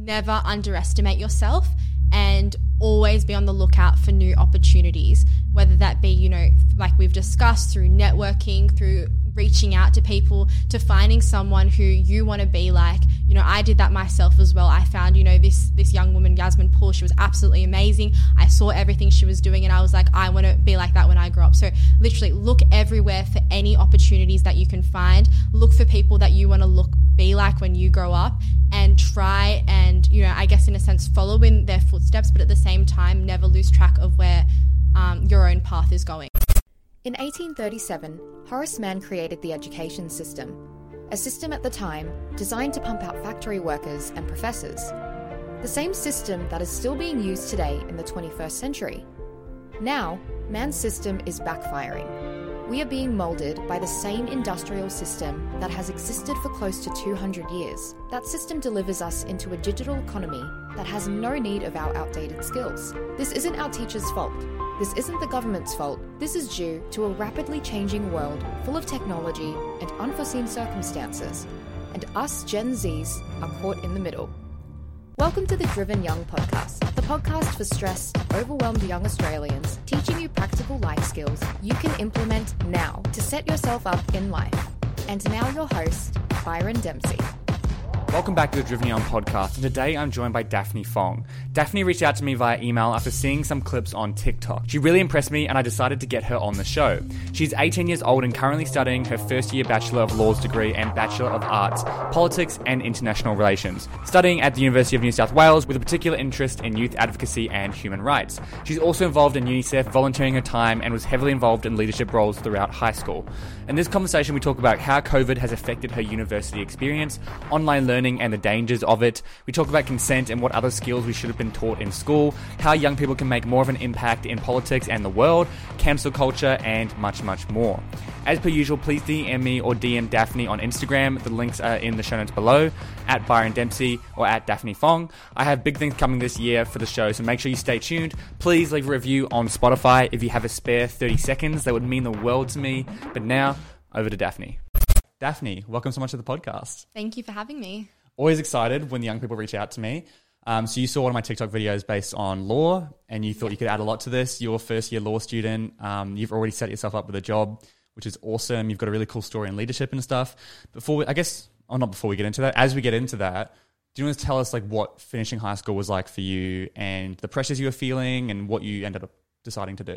never underestimate yourself and always be on the lookout for new opportunities, whether that be, you know, like we've discussed, through networking, through reaching out to people, to finding someone who you want to be like. You know, I did that myself as well. I found, you know, this young woman, Yasmin Poole, she was absolutely amazing. I saw everything she was doing and I was like, I want to be like that when I grow up. So literally look everywhere for any opportunities that you can find. Look for people that you want to be like when you grow up, and try and, you know, I guess in a sense follow in their footsteps, but at the same time never lose track of where your own path is going. In 1837, Horace Mann created the education system, a system at the time designed to pump out factory workers and professors. The same system that is still being used today in the 21st century. Now, Mann's system is backfiring. We are being moulded by the same industrial system that has existed for close to 200 years. That system delivers us into a digital economy that has no need of our outdated skills. This isn't our teachers' fault. This isn't the government's fault. This is due to a rapidly changing world full of technology and unforeseen circumstances. And us Gen Zs are caught in the middle. Welcome to the Driven Young Podcast, the podcast for stressed, overwhelmed young Australians, teaching you practical life skills you can implement now to set yourself up in life. And now your host, Byron Dempsey. Welcome back to the Driven Young Podcast, and today I'm joined by Daphne Fong. Daphne reached out to me via email after seeing some clips on TikTok. She really impressed me and I decided to get her on the show. She's 18 years old and currently studying her first year Bachelor of Laws degree and Bachelor of Arts, Politics and International Relations, studying at the University of New South Wales with a particular interest in youth advocacy and human rights. She's also involved in UNICEF, volunteering her time, and was heavily involved in leadership roles throughout high school. In this conversation we talk about how COVID has affected her university experience, online learning and the dangers of it. We talk about consent and what other skills we should have been taught in school, how young people can make more of an impact in politics and the world, cancel culture, and much, much more. As per usual, please DM me or DM Daphne on Instagram. The links are in the show notes below, at Byron Dempsey or at Daphne Fong. I have big things coming this year for the show, so make sure you stay tuned. Please leave a review on Spotify if you have a spare 30 seconds. That would mean the world to me. But now, over to Daphne. Daphne, welcome so much to the podcast. Thank you for having me. Always excited when young people reach out to me. So you saw one of my TikTok videos based on law and you thought you could add a lot to this. You're a first year law student. You've already set yourself up with a job, which is awesome. You've got a really cool story in leadership and stuff. Not before we get into that, as we get into that, do you want to tell us like what finishing high school was like for you and the pressures you were feeling and what you ended up deciding to do?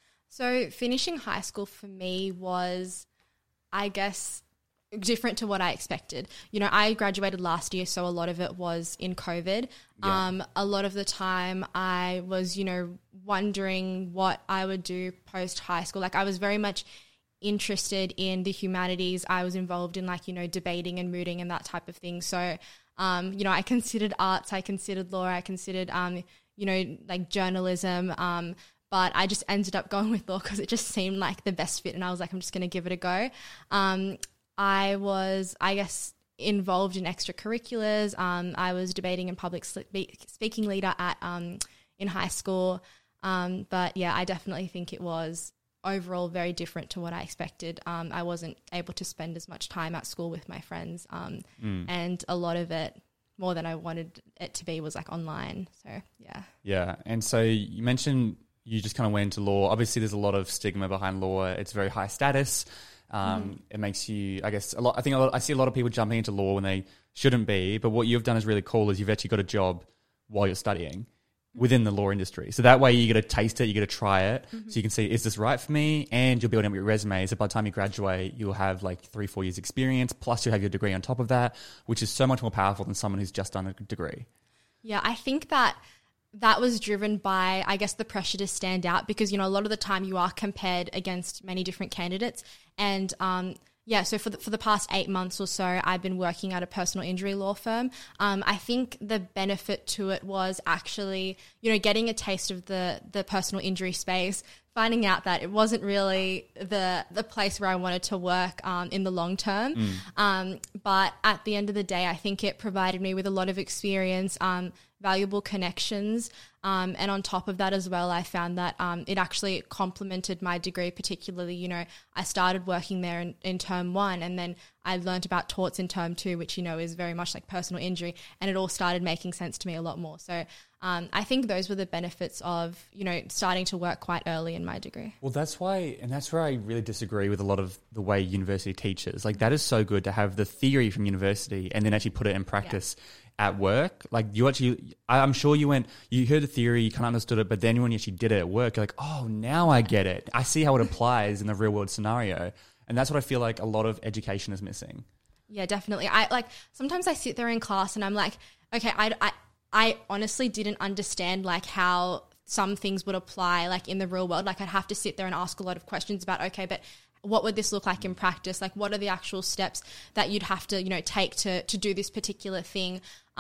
So finishing high school for me was, I guess, different to what I expected. You know, I graduated last year, so a lot of it was in COVID. Yeah. A lot of the time I was, you know, wondering what I would do post high school. Like I was very much interested in the humanities. I was involved in like, you know, debating and mooting and that type of thing. So, you know, I considered arts, I considered law, I considered, you know, like journalism, but I just ended up going with law because it just seemed like the best fit and I was like, I'm just going to give it a go. I was, I guess, involved in extracurriculars. I was debating and public speaking leader at in high school. But yeah, I definitely think it was overall very different to what I expected. I wasn't able to spend as much time at school with my friends, and a lot of it, more than I wanted it to be, was like online. So yeah. Yeah, and so you mentioned you just kind of went into law. Obviously, there's a lot of stigma behind law. It's very high status. It makes you, I guess, I see a lot of people jumping into law when they shouldn't be, but what you've done is really cool is you've actually got a job while you're studying within the law industry. So that way you get to taste it, you get to try it, so you can see, is this right for me? And you'll build up your resume. So by the time you graduate, you'll have like 3-4 years experience, plus you'll have your degree on top of that, which is so much more powerful than someone who's just done a degree. Yeah, I think that was driven by, I guess, the pressure to stand out because, you know, a lot of the time you are compared against many different candidates. And so for the past 8 months or so, I've been working at a personal injury law firm. I think the benefit to it was actually, you know, getting a taste of the personal injury space, finding out that it wasn't really the place where I wanted to work in the long term. But at the end of the day, I think it provided me with a lot of experience, valuable connections. And on top of that as well, I found that it actually complemented my degree, particularly, you know, I started working there in term 1 and then I learned about torts in term 2, which, you know, is very much like personal injury, and it all started making sense to me a lot more. So I think those were the benefits of, you know, starting to work quite early in my degree. Well, that's why, and that's where I really disagree with a lot of the way university teaches. Like, that is so good to have the theory from university and then actually put it in practice at work. Like, you actually, I'm sure you heard the theory, you kind of understood it, but then when you actually did it at work, you're like, oh, now I get it. I see how it applies in the real world scenario. And that's what I feel like a lot of education is missing. Yeah, definitely. Sometimes I sit there in class and I'm like, okay, I honestly didn't understand like how some things would apply like in the real world. Like, I'd have to sit there and ask a lot of questions about, okay, but what would this look like in practice? Like, what are the actual steps that you'd have to, you know, take to do this particular thing?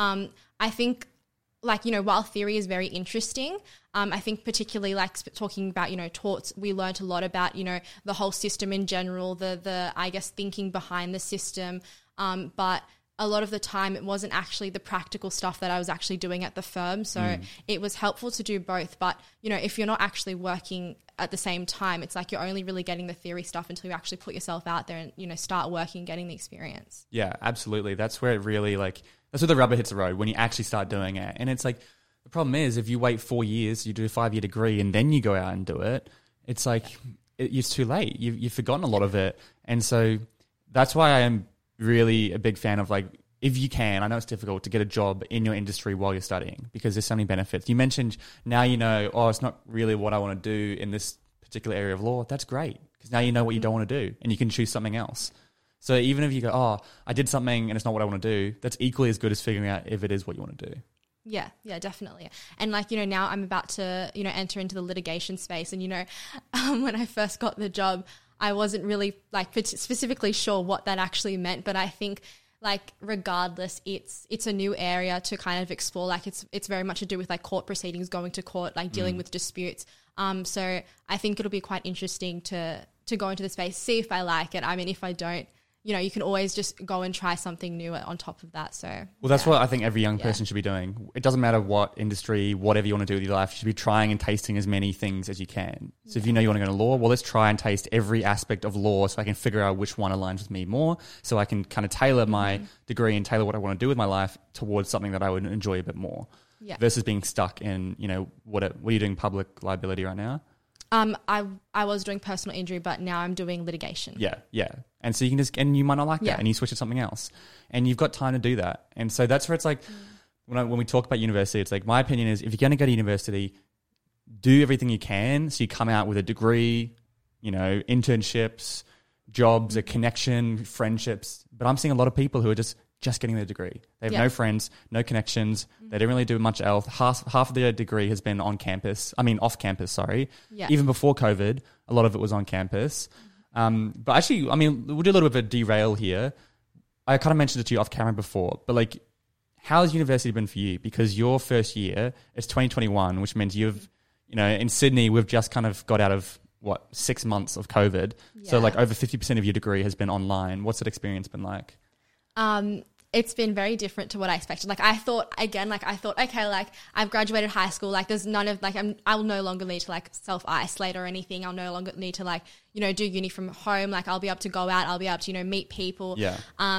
I think, like, you know, while theory is very interesting, I think particularly like talking about, you know, torts, we learned a lot about, you know, the whole system in general, the I guess, thinking behind the system. But a lot of the time it wasn't actually the practical stuff that I was actually doing at the firm. So it was helpful to do both. But, you know, if you're not actually working at the same time, it's like you're only really getting the theory stuff until you actually put yourself out there and, you know, start working, getting the experience. Yeah, absolutely. That's where it really, like, that's where the rubber hits the road, when you actually start doing it. And it's like, the problem is, if you wait 4 years, you do a 5-year degree and then you go out and do it, it's like, it's too late. You've forgotten a lot of it. And so that's why I am really a big fan of, like, if you can, I know it's difficult to get a job in your industry while you're studying, because there's so many benefits. You mentioned now, you know, oh, it's not really what I want to do in this particular area of law. That's great, because now you know what you don't want to do and you can choose something else. So even if you go, oh, I did something and it's not what I want to do, that's equally as good as figuring out if it is what you want to do. Yeah, definitely. And like, you know, now I'm about to, you know, enter into the litigation space. And, you know, when I first got the job, I wasn't really like specifically sure what that actually meant. But I think, like, regardless, it's a new area to kind of explore. Like, it's very much to do with like court proceedings, going to court, like dealing with disputes. So I think it'll be quite interesting to go into the space, see if I like it. I mean, if I don't, you know, you can always just go and try something new on top of that. So, well, that's what I think every young person should be doing. It doesn't matter what industry, whatever you want to do with your life, you should be trying and tasting as many things as you can. So if you know you want to go into law, well, let's try and taste every aspect of law so I can figure out which one aligns with me more, so I can kind of tailor my degree and tailor what I want to do with my life towards something that I would enjoy a bit more, versus being stuck in, you know, what are you doing, public liability right now? I was doing personal injury, but now I'm doing litigation. Yeah. And so you can just, and you might not like that, and you switch to something else, and you've got time to do that. And so that's where it's like, when we talk about university, it's like, my opinion is, if you're going to go to university, do everything you can so you come out with a degree, you know, internships, jobs, a connection, friendships. But I'm seeing a lot of people who are just getting their degree. They have no friends, no connections. They don't really do much else. Half of their degree has been off campus, sorry. Yeah. Even before COVID, a lot of it was on campus. But actually, I mean, we'll do a little bit of a derail here. I kind of mentioned it to you off camera before, but like, how has university been for you? Because your first year, it's 2021, which means you've, you know, in Sydney, we've just kind of got out of 6 months of COVID. Yeah. So like over 50% of your degree has been online. What's that experience been like? It's been very different to what I expected. Like, I thought, okay, like, I've graduated high school. Like, there's none of, like, I'll no longer need to, like, self-isolate or anything. I'll no longer need to, like, you know, do uni from home. Like, I'll be able to go out. I'll be able to, you know, meet people. Yeah.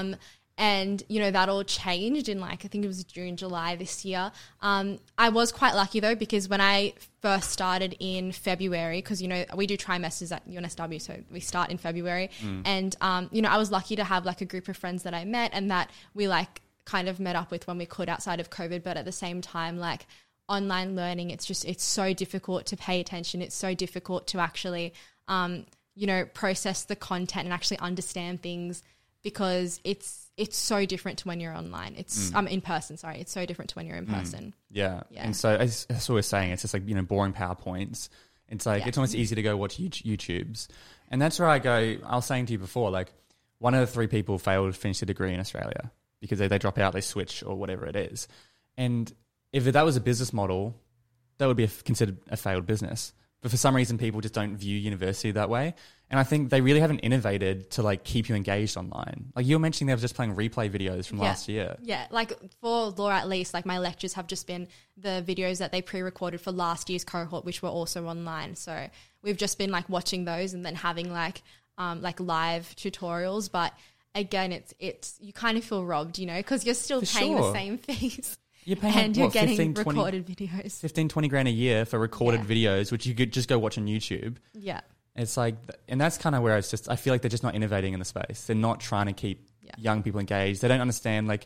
And, you know, that all changed in, like, I think it was June, July this year. I was quite lucky, though, because when I first started in February, because, you know, we do trimesters at UNSW, so we start in February. And, you know, I was lucky to have, like, a group of friends that I met and that we, like, kind of met up with when we could outside of COVID. But at the same time, like, online learning, it's so difficult to pay attention. It's so difficult to actually, you know, process the content and actually understand things, because it's so different to when you're online. It's in person, sorry. It's so different to when you're in person. Yeah. And so as I was saying, it's just like, you know, boring PowerPoints. It's like, it's almost easy to go watch YouTubes. And that's where I was saying to you before, like, 1 out of 3 people fail to finish a degree in Australia because they drop out, they switch or whatever it is. And if that was a business model, that would be considered a failed business. But for some reason, people just don't view university that way. And I think they really haven't innovated to, like, keep you engaged online. Like, you were mentioning they were just playing replay videos from last year. Yeah, like, for law at least, like, my lectures have just been the videos that they pre-recorded for last year's cohort, which were also online. So we've just been, like, watching those and then having, like live tutorials. But again, it's you kind of feel robbed, you know, because you're still paying the same fees. You're paying and you're getting 15, recorded videos. 15, 20 grand a year for recorded videos, which you could just go watch on YouTube. Yeah. It's like, and that's kind of where it's just, I feel like they're just not innovating in the space. They're not trying to keep young people engaged. They don't understand, like,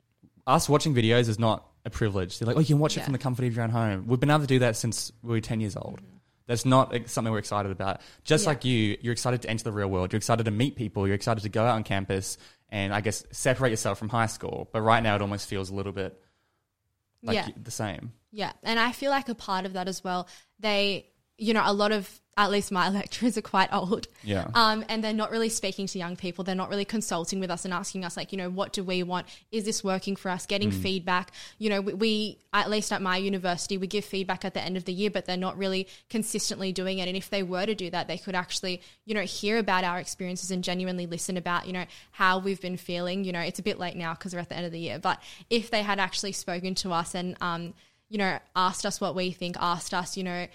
us watching videos is not a privilege. They're like, oh, you can watch it from the comfort of your own home. We've been able to do that since we were 10 years old. That's not something we're excited about. Just like you're excited to enter the real world. You're excited to meet people. You're excited to go out on campus and, I guess, separate yourself from high school. But right now it almost feels a little bit like the same. Yeah. And I feel like a part of that as well, they, you know, a lot of, at least my lecturers are quite old. Yeah. And they're not really speaking to young people. They're not really consulting with us and asking us, like, you know, what do we want? Is this working for us? Getting feedback. You know, we, at least at my university, we give feedback at the end of the year, but they're not really consistently doing it. And if they were to do that, they could actually, you know, hear about our experiences and genuinely listen about, you know, how we've been feeling. You know, it's a bit late now because we're at the end of the year. But if they had actually spoken to us and, you know, asked us what we think, asked us, you know,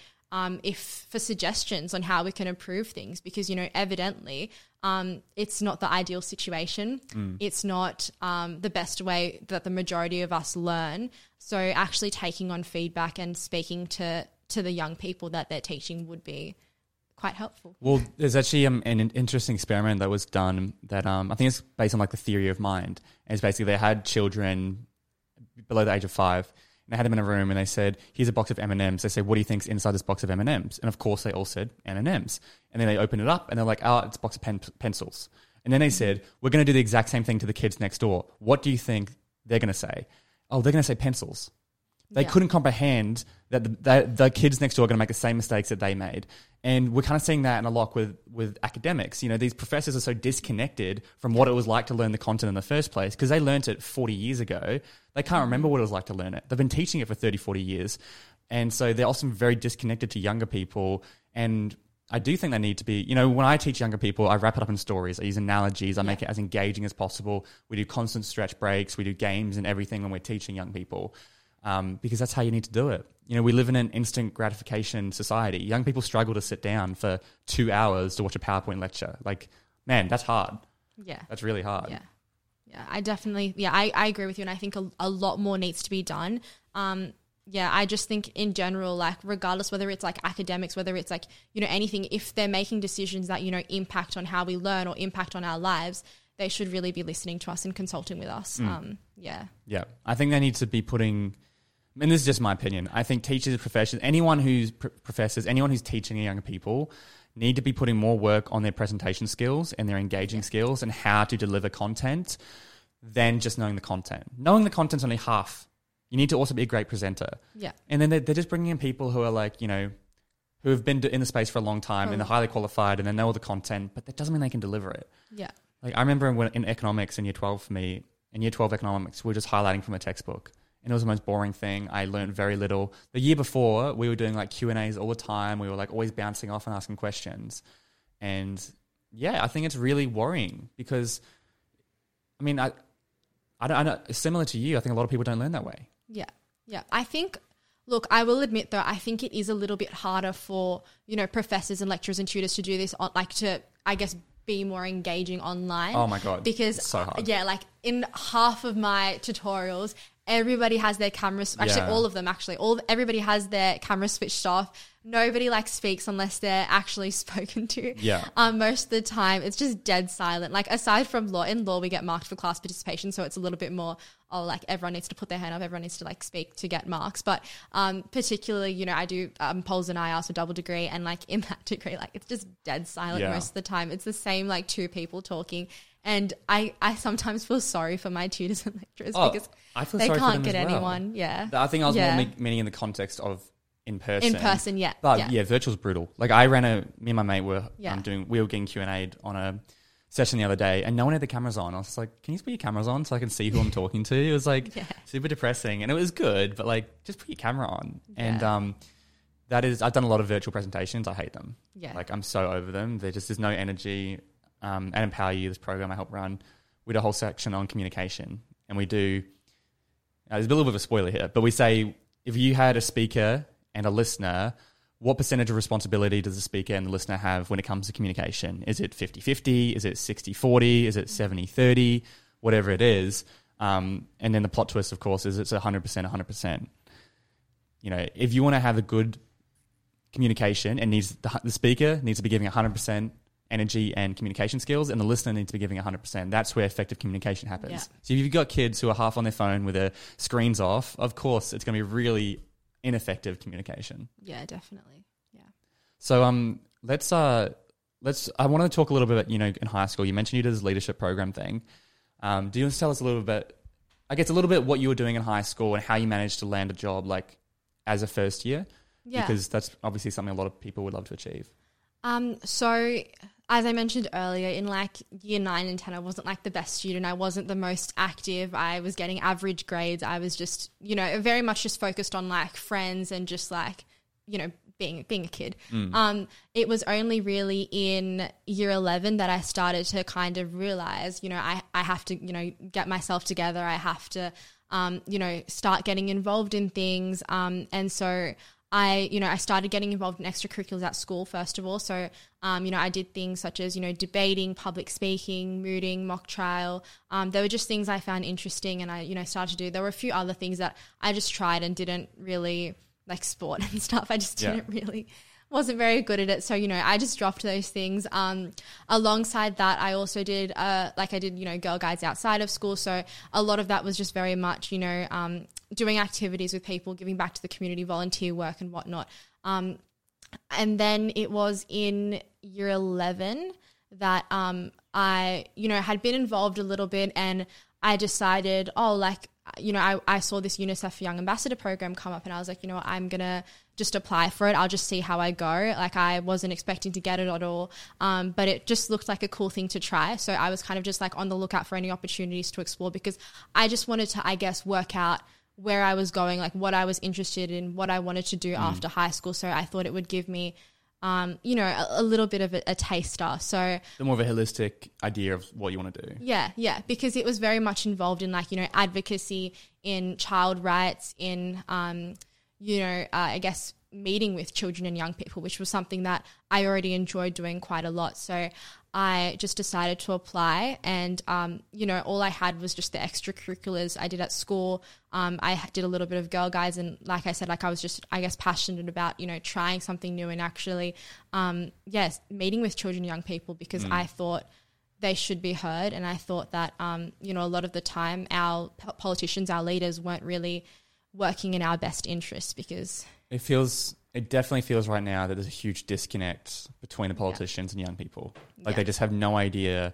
if for suggestions on how we can improve things, because, you know, evidently it's not the ideal situation. It's not the best way that the majority of us learn. So actually taking on feedback and speaking to the young people that they're teaching would be quite helpful. Well, there's actually an interesting experiment that was done that I think it's based on like the theory of mind. And it's basically they had children below the age of 5. And they had them in a room and they said, here's a box of M&Ms. They said, what do you think's inside this box of M&Ms? And of course they all said M&Ms. And then they opened it up and they're like, oh, it's a box of pencils. And then they said, we're going to do the exact same thing to the kids next door. What do you think they're going to say? Oh, they're going to say pencils. They couldn't comprehend that the kids next door are going to make the same mistakes that they made. And we're kind of seeing that in a lot with academics. You know, these professors are so disconnected from what it was like to learn the content in the first place because they learnt it 40 years ago. They can't remember what it was like to learn it. They've been teaching it for 30, 40 years. And so they're also very disconnected to younger people. And I do think they need to be, you know, when I teach younger people, I wrap it up in stories. I use analogies. I make it as engaging as possible. We do constant stretch breaks. We do games and everything when we're teaching young people. Because that's how you need to do it. You know, we live in an instant gratification society. Young people struggle to sit down for 2 hours to watch a PowerPoint lecture. Like, man, that's hard. Yeah. That's really hard. Yeah. Yeah, I definitely, I agree with you. And I think a lot more needs to be done. I just think in general, like regardless whether it's like academics, whether it's like, you know, anything, if they're making decisions that, you know, impact on how we learn or impact on our lives, they should really be listening to us and consulting with us. Yeah. I think they need to be putting, and this is just my opinion, I think teachers, professors, anyone who's professors, anyone who's teaching younger people need to be putting more work on their presentation skills and their engaging skills and how to deliver content than just knowing the content. Knowing the content's only half. You need to also be a great presenter. Yeah. And then they're just bringing in people who are like, you know, who have been in the space for a long time and they're highly qualified and they know all the content, but that doesn't mean they can deliver it. Yeah. Like I remember in economics in year 12 for me, in year 12 economics, we were just highlighting from a textbook. And it was the most boring thing. I learned very little. The year before, we were doing like Q&As all the time. We were like always bouncing off and asking questions. And yeah, I think it's really worrying because, I mean, I don't, similar to you, I think a lot of people don't learn that way. Yeah. Yeah. I think, look, I will admit though, I think it is a little bit harder for, you know, professors and lecturers and tutors to do this, like to, I guess, be more engaging online. Oh my God. Because it's so hard. Yeah, like in half of my tutorials, everybody has their cameras, actually all of them actually, everybody has their camera switched off. Nobody like speaks unless they're actually spoken to. Yeah. Most of the time it's just dead silent. Like aside from law, in law we get marked for class participation, so it's a little bit more, like everyone needs to put their hand up, everyone needs to like speak to get marks. But particularly, you know, I do Pols and IELTS for double degree, and like in that degree, like it's just dead silent most of the time. It's the same like two people talking. And I sometimes feel sorry for my tutors and lecturers because they can't get anyone. Yeah. I think I was more meaning in the context of in person. In person, yeah. But yeah, virtual's brutal. Like me and my mate were we were getting Q&A'd on a session the other day and no one had the cameras on. I was like, can you just put your cameras on so I can see who I'm talking to? It was like super depressing and it was good, but like just put your camera on. Yeah. And I've done a lot of virtual presentations. I hate them. Yeah. Like I'm so over them. There's no energy. And Empower You, this program I help run, we do a whole section on communication. And we do, there's a little bit of a spoiler here, but we say if you had a speaker and a listener, what percentage of responsibility does the speaker and the listener have when it comes to communication? Is it 50-50? Is it 60-40? Is it 70-30? Whatever it is. And then the plot twist, of course, is it's 100%, 100%. You know, if you want to have a good communication, the speaker needs to be giving 100% energy and communication skills, and the listener needs to be giving 100%. That's where effective communication happens. Yeah. So if you've got kids who are half on their phone with their screens off, of course, it's going to be really ineffective communication. Yeah, definitely. Yeah. So I want to talk a little bit, you know, in high school, you mentioned you did this leadership program thing. Do you want to tell us a little bit, I guess a little bit what you were doing in high school and how you managed to land a job like as a first year? Yeah. Because that's obviously something a lot of people would love to achieve. So as I mentioned earlier, in like year 9 and 10, I wasn't like the best student. I wasn't the most active. I was getting average grades. I was just, you know, very much just focused on like friends and just like, you know, being a kid. It was only really in year 11 that I started to kind of realize, you know, I have to, you know, get myself together. I have to, you know, start getting involved in things. And so I started getting involved in extracurriculars at school, first of all. So, you know, I did things such as, you know, debating, public speaking, mooting, mock trial. They were just things I found interesting and I, you know, started to do. There were a few other things that I just tried and didn't really, like sport and stuff. I just wasn't very good at it. So, you know, I just dropped those things. Alongside that, I also did, you know, Girl Guides outside of school. So a lot of that was just very much, you know, doing activities with people, giving back to the community, volunteer work and whatnot. And then it was in year 11 that I, you know, had been involved a little bit and I decided, you know, I saw this UNICEF Young Ambassador program come up and I was like, you know what, I'm going to just apply for it. I'll just see how I go. Like I wasn't expecting to get it at all, but it just looked like a cool thing to try. So I was kind of just like on the lookout for any opportunities to explore because I just wanted to, I guess, work out where I was going, like what I was interested in, what I wanted to do after high school. So I thought it would give me you know, a little bit of a taster. So the more of a holistic idea of what you want to do. Yeah, because it was very much involved in like, you know, advocacy, in child rights, in, you know, I guess meeting with children and young people, which was something that I already enjoyed doing quite a lot. So I just decided to apply and, you know, all I had was just the extracurriculars I did at school. I did a little bit of Girl Guides and like I said, like I was just, I guess, passionate about, you know, trying something new and actually, meeting with children and young people because I thought they should be heard. And I thought that, you know, a lot of the time our politicians, our leaders weren't really working in our best interests because it definitely feels right now that there's a huge disconnect between the politicians and young people. Like they just have no idea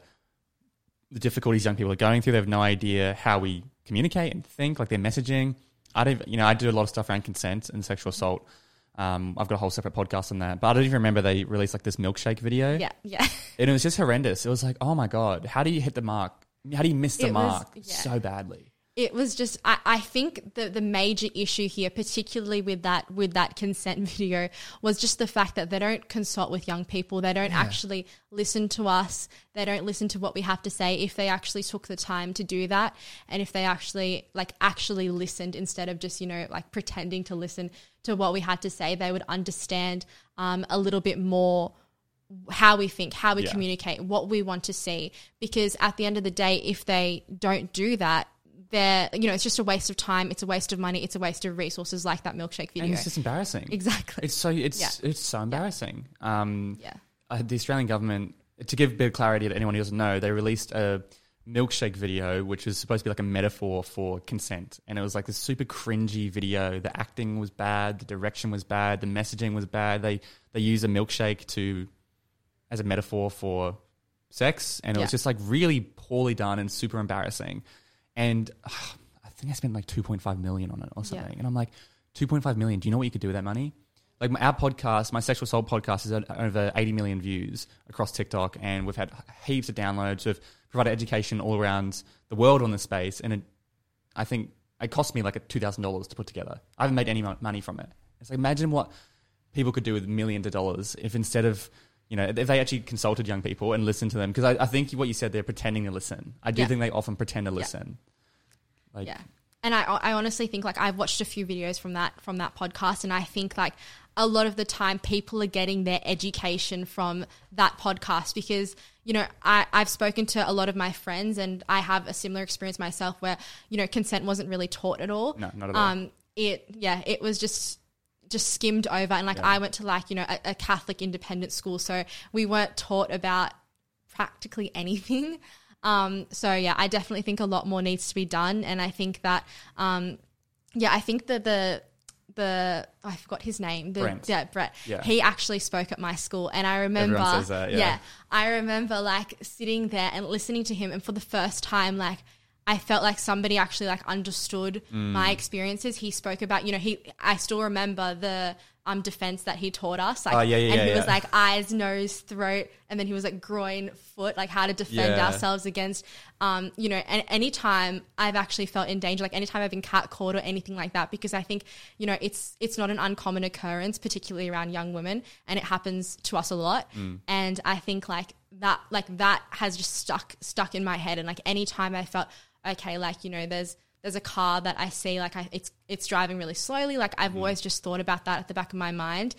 the difficulties young people are going through. They have no idea how we communicate and think, like their messaging. I do a lot of stuff around consent and sexual assault. I've got a whole separate podcast on that. But I don't even remember they released like this milkshake video. Yeah. And it was just horrendous. It was like, oh my God, how do you hit the mark? How do you miss the mark so badly? It was just, I think the major issue here, particularly with that consent video, was just the fact that they don't consult with young people. They don't actually listen to us. They don't listen to what we have to say. If they actually took the time to do that, and if they actually listened instead of just, you know, like pretending to listen to what we had to say, they would understand a little bit more how we think, how we communicate, what we want to see. Because at the end of the day, if they don't do that, it's just a waste of time. It's a waste of money. It's a waste of resources, like that milkshake video. And it's just embarrassing. Exactly. It's so embarrassing. The Australian government, to give a bit of clarity to anyone who doesn't know, they released a milkshake video, which was supposed to be like a metaphor for consent. And it was like this super cringy video. The acting was bad. The direction was bad. The messaging was bad. They used a milkshake as a metaphor for sex. And it was just like really poorly done and super embarrassing. And I think I spent like 2.5 million on it or something. And I'm like, 2.5 million, do you know what you could do with that money? Like our podcast, my sexual assault podcast is at over 80 million views across TikTok. And we've had heaps of downloads. We've provided education all around the world on the space. And I think it cost me like $2,000 to put together. I haven't made any money from it. It's like, imagine what people could do with millions of dollars if instead of, you know, if they actually consulted young people and listened to them. Because I think what you said, they're pretending to listen. I do think they often pretend to listen. And I honestly think, like, I've watched a few videos from that podcast, and I think, like, a lot of the time people are getting their education from that podcast because, you know, I've spoken to a lot of my friends and I have a similar experience myself where, you know, consent wasn't really taught at all. No, not at all. It was just skimmed over. And like I went to like, you know, a Catholic independent school. So we weren't taught about practically anything. So yeah, I definitely think a lot more needs to be done. And I think that, I think that the I forgot his name. Brett. Yeah. He actually spoke at my school, and I remember. Everyone says that, yeah. I remember like sitting there and listening to him, and for the first time, like I felt like somebody actually like understood my experiences. He spoke about, you know, I still remember the defense that he taught us. Like, and he was like eyes, nose, throat, and then he was like groin, foot, like how to defend ourselves against, you know, and anytime I've actually felt in danger, like anytime I've been catcalled or anything like that, because I think, you know, it's not an uncommon occurrence, particularly around young women, and it happens to us a lot. And I think like that has just stuck in my head. And like anytime I felt, okay, like, you know, there's a car that I see, like it's driving really slowly. Like I've always just thought about that at the back of my mind.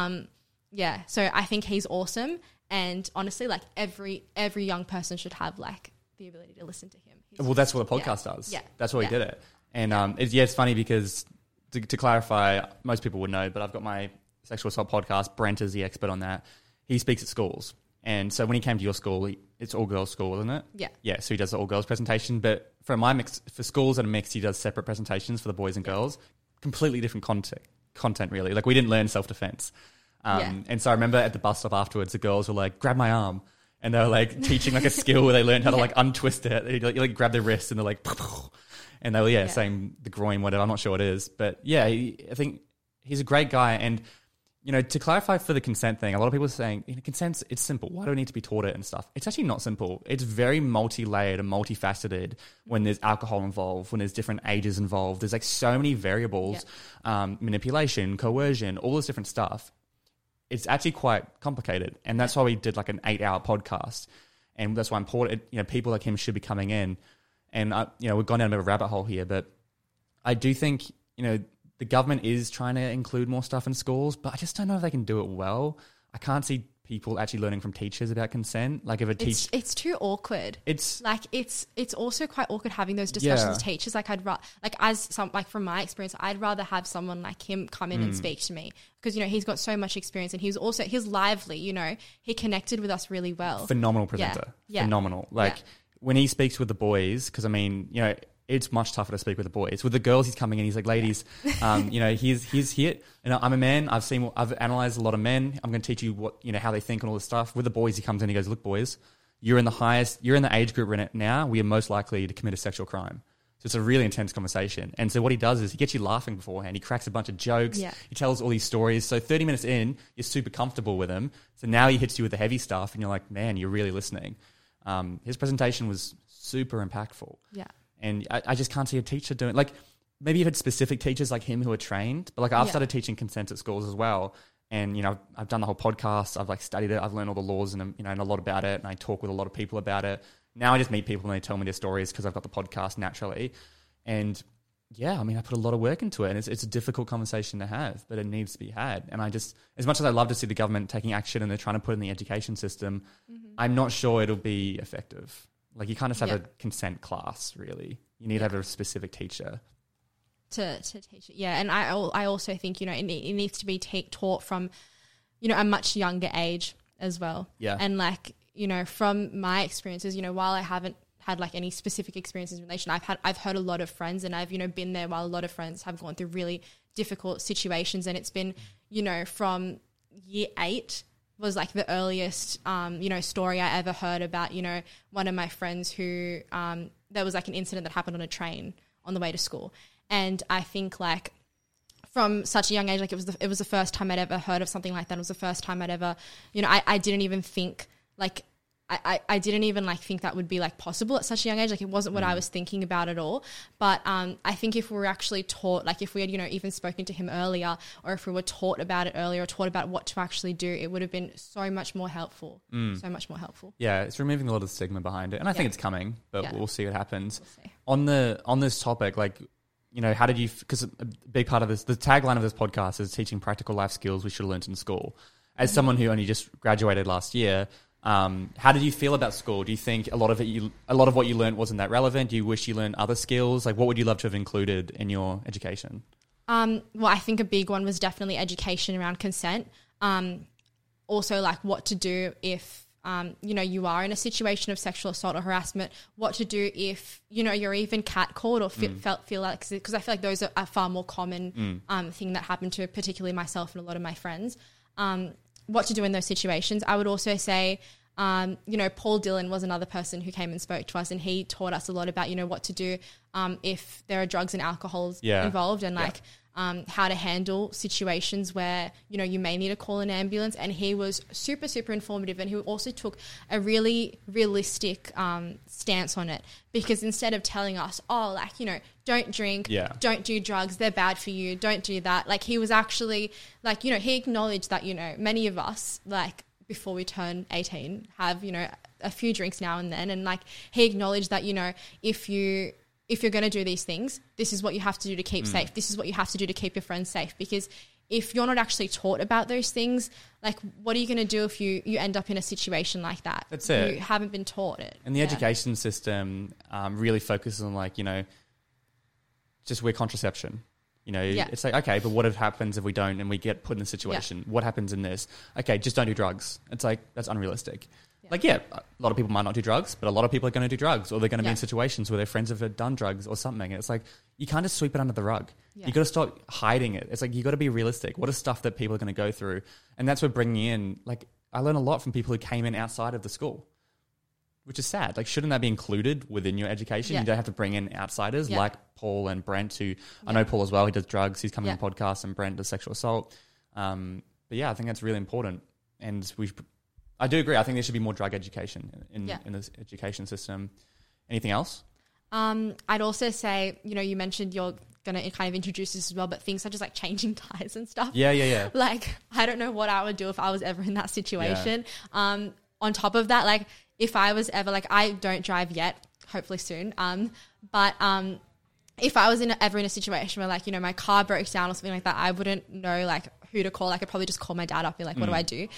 So I think he's awesome. And honestly, like every young person should have like the ability to listen to him. Well, that's what the podcast does. Yeah. That's why he did it. And it's funny because to clarify, most people would know, but I've got my sexual assault podcast. Brent is the expert on that. He speaks at schools. And so when he came to your school, it's all girls school, isn't it? Yeah. Yeah. So he does the all girls presentation, but for schools that are mixed, he does separate presentations for the boys and girls. Completely different content really. Like we didn't learn self-defense. And so I remember at the bus stop afterwards, the girls were like, grab my arm. And they were like teaching like a skill where they learned how to like untwist it. They like grab their wrist and they're like, and they were, saying the groin, whatever. I'm not sure what it is, but yeah, I think he's a great guy. And you know, to clarify for the consent thing, a lot of people are saying, you know, consent, it's simple. Why do we need to be taught it and stuff? It's actually not simple. It's very multi-layered and multifaceted when there's alcohol involved, when there's different ages involved. There's like so many variables, manipulation, coercion, all this different stuff. It's actually quite complicated. And that's why we did like an 8-hour podcast. And that's why important, you know, people like him should be coming in. And, you know, we've gone down a bit of a rabbit hole here, but I do think, you know, the government is trying to include more stuff in schools, but I just don't know if they can do it well. I can't see people actually learning from teachers about consent. Like if a teacher... It's too awkward. It's also quite awkward having those discussions with teachers. Like from my experience, I'd rather have someone like him come in and speak to me because, you know, he's got so much experience and he's lively, you know, he connected with us really well. Phenomenal presenter. Yeah. Phenomenal. Like when he speaks with the boys, because I mean, you know, it's much tougher to speak with the boys. With the girls, he's coming in. He's like, ladies, you know, he's here. You know, I'm a man. I've analyzed a lot of men. I'm going to teach you what, you know, how they think and all this stuff. With the boys, he comes in. He goes, look, boys, you're in the age group we're in it now. We are most likely to commit a sexual crime. So it's a really intense conversation. And so what he does is he gets you laughing beforehand. He cracks a bunch of jokes. Yeah. He tells all these stories. So 30 minutes in, you're super comfortable with him. So now he hits you with the heavy stuff, and you're like, man, you're really listening. His presentation was super impactful. Yeah. And I just can't see a teacher doing, like, maybe you've had specific teachers like him who are trained, but like I've started teaching consent at schools as well. And, you know, I've done the whole podcast. I've like studied it. I've learned all the laws and, you know, and a lot about it. And I talk with a lot of people about it. Now I just meet people and they tell me their stories because I've got the podcast naturally. And yeah, I mean, I put a lot of work into it, and it's a difficult conversation to have, but it needs to be had. And I just, as much as I love to see the government taking action and they're trying to put it in the education system, I'm not sure it'll be effective. Like you can't just have a consent class, really. You need to have a specific teacher to teach it. Yeah, and I also think, you know, it needs to be taught from, you know, a much younger age as well. Yeah. And like, you know, from my experiences, you know, while I haven't had like any specific experiences in relation, I've heard a lot of friends, and I've, you know, been there while a lot of friends have gone through really difficult situations, and it's been, you know, from year 8 was like the earliest, you know, story I ever heard about, you know, one of my friends who, there was like an incident that happened on a train on the way to school. And I think like from such a young age, like it was the first time I'd ever heard of something like that. It was the first time I'd ever, you know, I didn't even think like, I didn't even like think that would be like possible at such a young age. Like it wasn't what I was thinking about at all. But I think if we were actually taught, like if we had, you know, even spoken to him earlier, or if we were taught about it earlier, or taught about what to actually do, it would have been so much more helpful. So much more helpful. Yeah, it's removing a lot of stigma behind it. And I think it's coming, but we'll see what happens. We'll see. On this topic, like how did you, because a big part of this, the tagline of this podcast is teaching practical life skills we should have learned in school. As someone who only just graduated last year, how did you feel about school? Do you think a lot of what you learned wasn't that relevant? Do you wish you learned other skills? Like, what would you love to have included in your education? Well, I think a big one was definitely education around consent. Also, like what to do if, you are in a situation of sexual assault or harassment, what to do if, you're even catcalled or feel like, because I feel like those are a far more common thing that happened to particularly myself and a lot of my friends. What to do in those situations. I would also say, Paul Dillon was another person who came and spoke to us, and he taught us a lot about, what to do if there are drugs and alcohol involved, and how to handle situations where, you may need to call an ambulance. And he was super, super informative, and he also took a really realistic stance on it, because instead of telling us, don't drink, don't do drugs, they're bad for you, don't do that. Like, he was actually like, he acknowledged that, many of us, like, before we turn 18 have, a few drinks now and then. And like, he acknowledged that, if you're going to do these things, this is what you have to do to keep safe. This is what you have to do to keep your friends safe. Because if you're not actually taught about those things, like, what are you going to do if you end up in a situation like that? That's it. You haven't been taught it. And the education system really focuses on, like, just wear contraception. It's like, okay, but what happens if we don't and we get put in a situation? What happens in this? Okay, just don't do drugs. It's like, that's unrealistic. Like, a lot of people might not do drugs, but a lot of people are going to do drugs, or they're going to be in situations where their friends have done drugs or something. And it's like, you can't just sweep it under the rug. You got to stop hiding it. It's like, you got to be realistic. What is stuff that people are going to go through? And that's what bringing in, like, I learned a lot from people who came in outside of the school, which is sad. Like, shouldn't that be included within your education? You don't have to bring in outsiders like Paul and Brent, who I know Paul as well. He does drugs. He's coming on the podcast, and Brent does sexual assault. But I think that's really important. And I do agree. I think there should be more drug education in this education system. Anything else? I'd also say, you mentioned you're going to kind of introduce this as well, but things such as like changing tires and stuff. Yeah. Like, I don't know what I would do if I was ever in that situation. On top of that, like, if I was ever, like, I don't drive yet, hopefully soon. But if I was ever in a situation where, like, my car broke down or something like that, I wouldn't know, like, who to call. I could probably just call my dad up and be like, what do I do?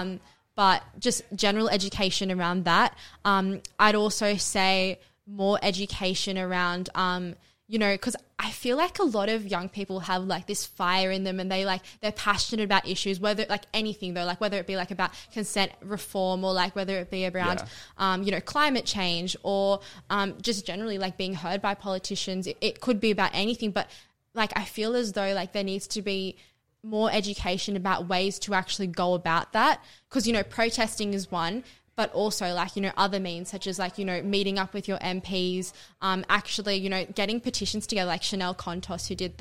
But just general education around that. I'd also say more education around, because I feel like a lot of young people have like this fire in them, and they're passionate about issues, whether like anything though, like whether it be like about consent reform, or like whether it be around, climate change, or just generally like being heard by politicians. It could be about anything, but like, I feel as though like there needs to be more education about ways to actually go about that, because protesting is one, but also like other means such as like meeting up with your MPs, actually getting petitions together, like Chanel Contos, who did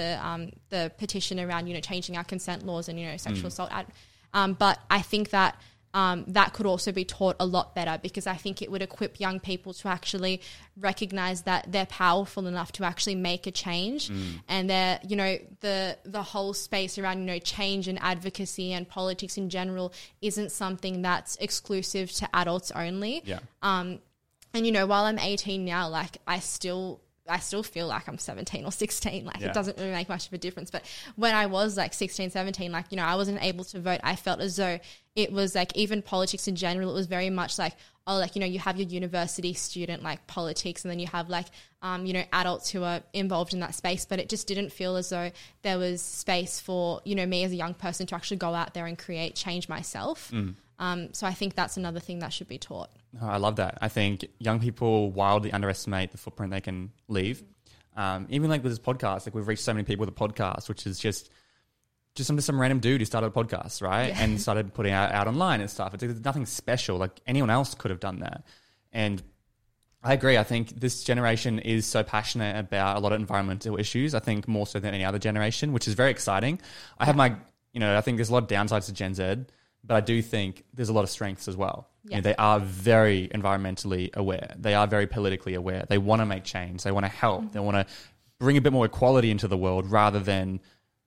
the petition around changing our consent laws and sexual assault. But I think that that could also be taught a lot better, because I think it would equip young people to actually recognize that they're powerful enough to actually make a change, and they're, the whole space around, change and advocacy and politics in general isn't something that's exclusive to adults only. And, while I'm 18 now, like, I still feel like I'm 17 or 16. Like, it doesn't really make much of a difference. But when I was like 16, 17, like, I wasn't able to vote. I felt as though it was like, even politics in general, it was very much like, oh, like, you have your university student like politics, and then you have like, adults who are involved in that space. But it just didn't feel as though there was space for, me as a young person to actually go out there and create change myself. So I think that's another thing that should be taught. Oh, I love that. I think young people wildly underestimate the footprint they can leave. Even like with this podcast, like, we've reached so many people with a podcast, which is just some random dude who started a podcast, right? Yeah. And started putting it out online and stuff. It's nothing special. Like, anyone else could have done that. And I agree. I think this generation is so passionate about a lot of environmental issues. I think more so than any other generation, which is very exciting. I have my, I think there's a lot of downsides to Gen Z, but I do think there's a lot of strengths as well. Yeah. They are very environmentally aware. They are very politically aware. They want to make change. They want to help. They want to bring a bit more equality into the world, rather than,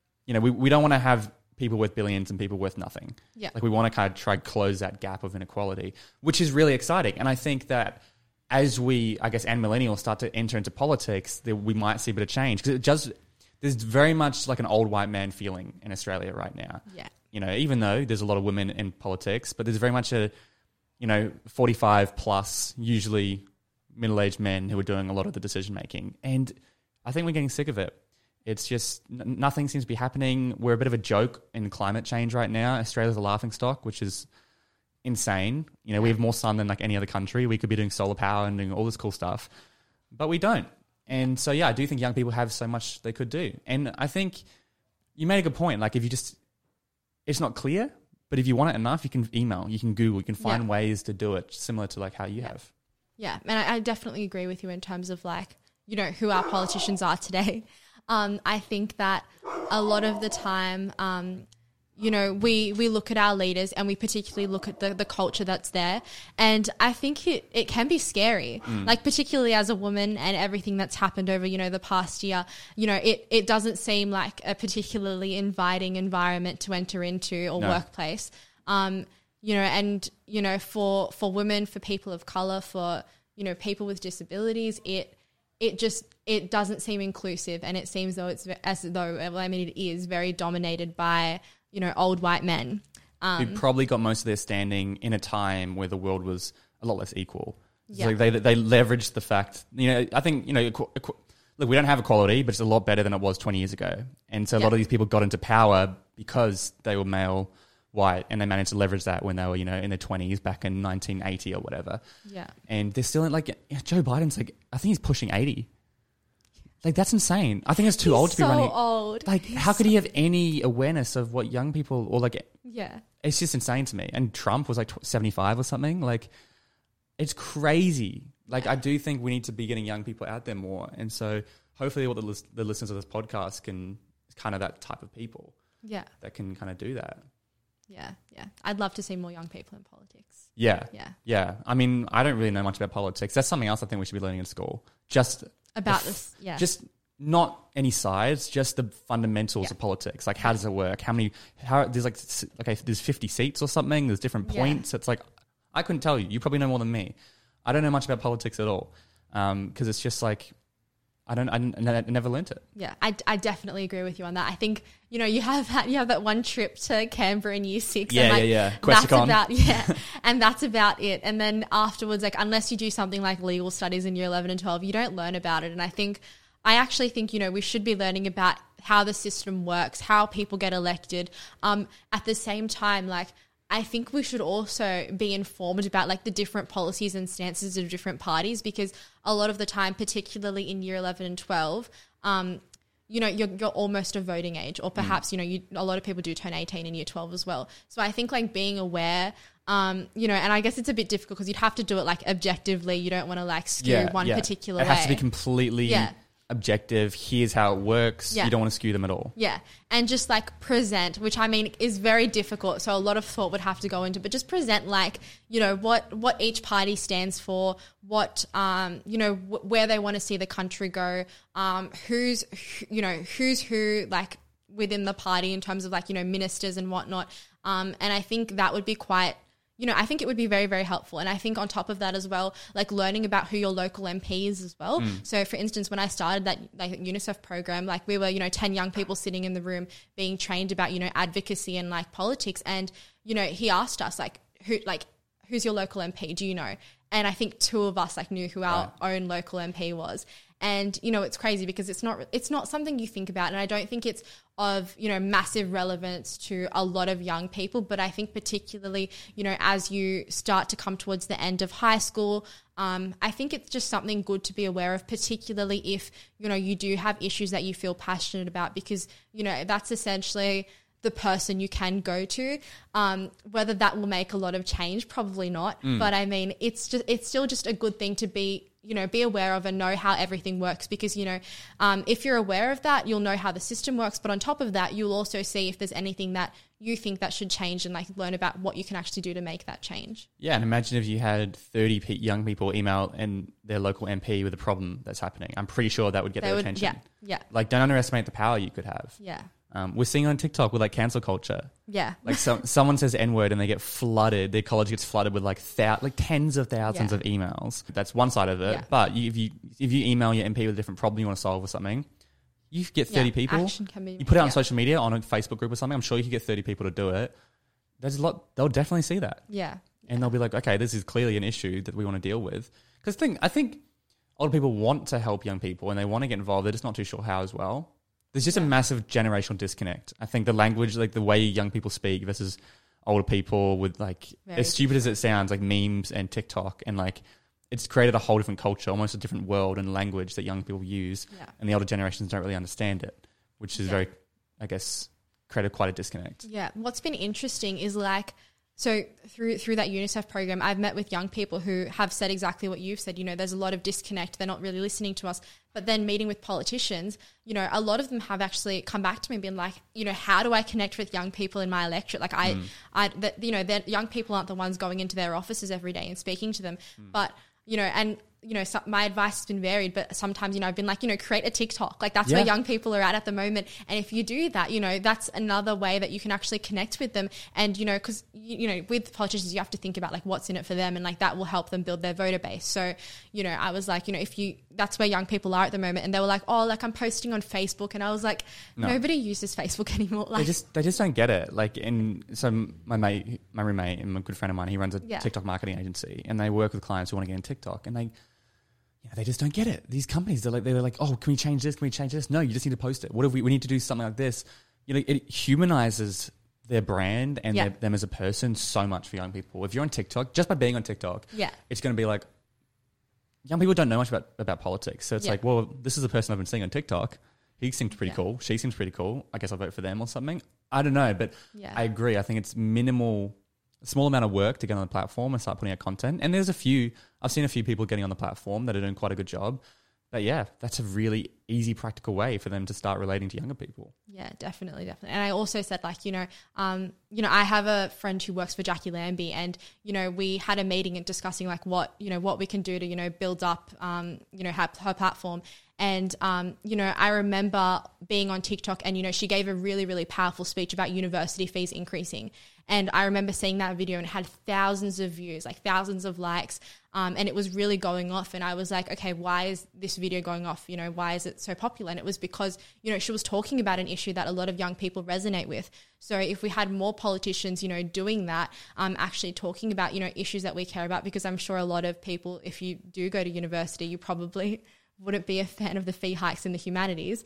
we don't want to have people worth billions and people worth nothing. Yeah. Like, we want to kind of try to close that gap of inequality, which is really exciting. And I think that as we, I guess, and millennials start to enter into politics, we might see a bit of change. Because there's very much like an old white man feeling in Australia right now. Yeah. You know, even though there's a lot of women in politics, but there's very much a, 45 plus, usually middle-aged men who are doing a lot of the decision making. And I think we're getting sick of it. It's just nothing seems to be happening. We're a bit of a joke in climate change right now. Australia's a laughingstock, which is insane. You know, we have more sun than like any other country. We could be doing solar power and doing all this cool stuff, but we don't. And so, yeah, I do think young people have so much they could do. And I think you made a good point. Like, if you just, it's not clear, but if you want it enough, you can email, you can Google, you can find ways to do it similar to like how you have. Yeah. And I definitely agree with you in terms of like, who our politicians are today. I think that a lot of the time, we look at our leaders and we particularly look at the culture that's there. And I think it can be scary, like particularly as a woman and everything that's happened over, the past year, it doesn't seem like a particularly inviting environment to enter into or workplace. For women, for people of color, for, people with disabilities, it doesn't seem inclusive, and it seems it is very dominated by, old white men. Who probably got most of their standing in a time where the world was a lot less equal. Yeah. So they leveraged the fact, I think, look, we don't have equality, but it's a lot better than it was 20 years ago. And so a lot of these people got into power because they were male, white, and they managed to leverage that when they were, in their 20s back in 1980 or whatever. Yeah. And they're still Joe Biden's like, I think he's pushing 80. Like, that's insane. I think it's too old to be running. So old. Like, how could he have any awareness of what young people or like? Yeah. It's just insane to me. And Trump was like 75 or something. Like, it's crazy. Like, I do think we need to be getting young people out there more. And so hopefully what the listeners of this podcast can kind of that type of people. Yeah. That can kind of do that. Yeah. Yeah. I'd love to see more young people in politics. Yeah. Yeah. Yeah. I mean, I don't really know much about politics. That's something else I think we should be learning in school. Just about this. Yeah. Just not any sides, just the fundamentals of politics. Like, how does it work? There's 50 seats or something. There's different points. It's like, I couldn't tell you. You probably know more than me. I don't know much about politics at all. Because it's just like, I never learnt it. Yeah, I definitely agree with you on that. I think, you have that one trip to Canberra in year 6. Yeah. And that's about it. And then afterwards, like, unless you do something like legal studies in year 11 and 12, you don't learn about it. And I actually think, we should be learning about how the system works, how people get elected. At the same time, like, I think we should also be informed about like the different policies and stances of different parties, because a lot of the time, particularly in year 11 and 12, you're almost of voting age, or perhaps, a lot of people do turn 18 in year 12 as well. So I think like being aware, and I guess it's a bit difficult because you'd have to do it like objectively. You don't want to like skew one particular way. It has to be completely objective. Here's how it works. You don't want to skew them at all. Yeah. And just like present, which I mean is very difficult. So a lot of thought would have to go into, but just present like, what each party stands for, what, where they want to see the country go, who's who like within the party in terms of like, ministers and whatnot. And I think that would be quite, I think it would be very, very helpful. And I think on top of that as well, like learning about who your local MP is as well. So for instance, when I started that like UNICEF program, like we were, 10 young people sitting in the room being trained about, advocacy and like politics. And, he asked us like, who's your local MP? Do you know? And I think 2 of us like knew who our own local MP was. And, it's crazy because it's not something you think about. And I don't think it's of, massive relevance to a lot of young people. But I think particularly, as you start to come towards the end of high school, I think it's just something good to be aware of, particularly if, you do have issues that you feel passionate about, because, that's essentially the person you can go to. Whether that will make a lot of change, probably not. But I mean, it's still just a good thing to be aware of and know how everything works, because, if you're aware of that, you'll know how the system works. But on top of that, you'll also see if there's anything that you think that should change, and like learn about what you can actually do to make that change. Yeah. And imagine if you had 30 young people email and their local MP with a problem that's happening. I'm pretty sure that would get their attention. Yeah. Like, don't underestimate the power you could have. Yeah. We're seeing on TikTok with like cancel culture. Yeah. Like someone says N-word and they get flooded. Their college gets flooded with like tens of thousands of emails. That's one side of it. Yeah. But if you email your MP with a different problem you want to solve or something, you get 30 people. Action can be, you put it on social media, on a Facebook group or something. I'm sure you could get 30 people to do it. There's a lot. They'll definitely see that. Yeah. And they'll be like, okay, this is clearly an issue that we want to deal with. Because I think a lot of people want to help young people and they want to get involved. They're just not too sure how as well. There's just a massive generational disconnect. I think the language, like the way young people speak versus older people with like, as stupid as it sounds, like memes and TikTok, and like it's created a whole different culture, almost a different world and language that young people use. Yeah. And the older generations don't really understand it, which is very, I guess, created quite a disconnect. Yeah. What's been interesting is like, so through that UNICEF program, I've met with young people who have said exactly what you've said. You know, there's a lot of disconnect. They're not really listening to us. But then meeting with politicians, you know, a lot of them have actually come back to me and been like, you know, how do I connect with young people in my electorate? Like you know, young people aren't the ones going into their offices every day and speaking to them. But, you know, and you know, my advice has been varied, but sometimes, you know, I've been like, you know, create a TikTok. Like that's where young people are at the moment. And if you do that, you know, that's another way that you can actually connect with them. And, you know, because, you know, with politicians, you have to think about like what's in it for them, and like that will help them build their voter base. So, you know, I was like, you know, that's where young people are at the moment. And they were like, oh, like I'm posting on Facebook. And I was like, nobody uses Facebook anymore. Like they just don't get it. Like, so my roommate and my good friend of mine, he runs a TikTok marketing agency, and they work with clients who want to get in TikTok, and they just don't get it. These companies, they're like, oh, can we change this? Can we change this? No, you just need to post it. What if we need to do something like this? You know, it humanizes their brand and them as a person so much for young people. If you're on TikTok, just by being on TikTok, it's going to be like, young people don't know much about politics. So it's like, well, this is a person I've been seeing on TikTok. He seems pretty cool. She seems pretty cool. I guess I'll vote for them or something. I don't know, but I agree. I think it's a small amount of work to get on the platform and start putting out content. And I've seen a few people getting on the platform that are doing quite a good job. But yeah, that's a really easy, practical way for them to start relating to younger people. Yeah, definitely. And I also said, like, you know, I have a friend who works for Jackie Lambie, and, you know, we had a meeting and discussing like what we can do to, you know, build up, you know, her platform. And, you know, I remember being on TikTok and, you know, she gave a really, really powerful speech about university fees increasing. And I remember seeing that video and it had thousands of views, like thousands of likes. And it was really going off. And I was like, okay, why is this video going off? You know, why is it so popular? And it was because, you know, she was talking about an issue that a lot of young people resonate with. So if we had more politicians, you know, doing that, actually talking about, you know, issues that we care about, because I'm sure a lot of people, if you do go to university, you probably wouldn't be a fan of the fee hikes in the humanities.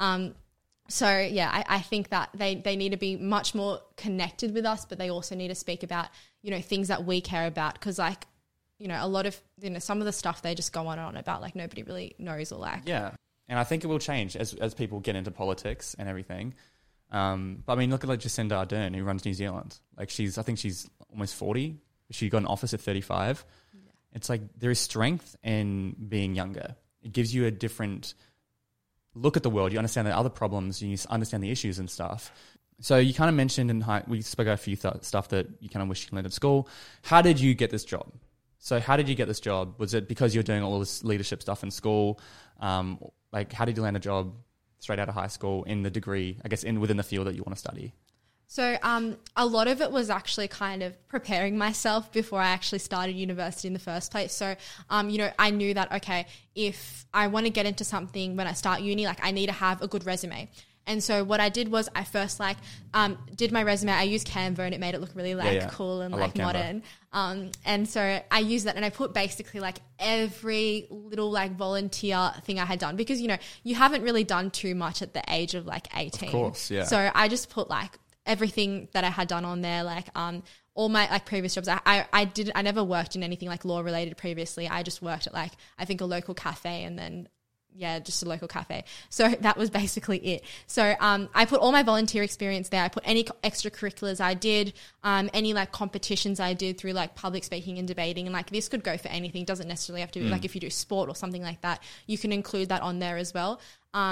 So, yeah, I think that they need to be much more connected with us, but they also need to speak about, you know, things that we care about, because, like, you know, a lot of, you know, some of the stuff they just go on and on about, like, nobody really knows or like. Yeah, and I think it will change as people get into politics and everything. But, I mean, look at like Jacinda Ardern, who runs New Zealand. Like, I think she's almost 40. She got an office at 35. Yeah. It's like there is strength in being younger. It gives you a different look at the world. You understand the other problems, you understand the issues and stuff. So you kind of mentioned we spoke about a few stuff that you kind of wish you learned at school. How did you get this job? So how did you get this job? Was it because you're doing all this leadership stuff in school? Like, how did you land a job straight out of high school in the degree, I guess, within the field that you want to study? So a lot of it was actually kind of preparing myself before I actually started university in the first place. So, you know, I knew that, okay, if I want to get into something when I start uni, like I need to have a good resume. And so what I did was I first did my resume. I used Canva and it made it look really cool and like modern. And so I used that and I put basically like every little like volunteer thing I had done, because, you know, you haven't really done too much at the age of like 18. Of course, yeah. So I just put like everything that I had done on there, like all my like previous jobs. I never worked in anything like law related previously. I just worked at like, I think a local cafe, and then just a local cafe. So that was basically it. So I put all my volunteer experience there. I put any extracurriculars I did, any like competitions I did through like public speaking and debating, and like this could go for anything. It doesn't necessarily have to be like if you do sport or something like that, you can include that on there as well.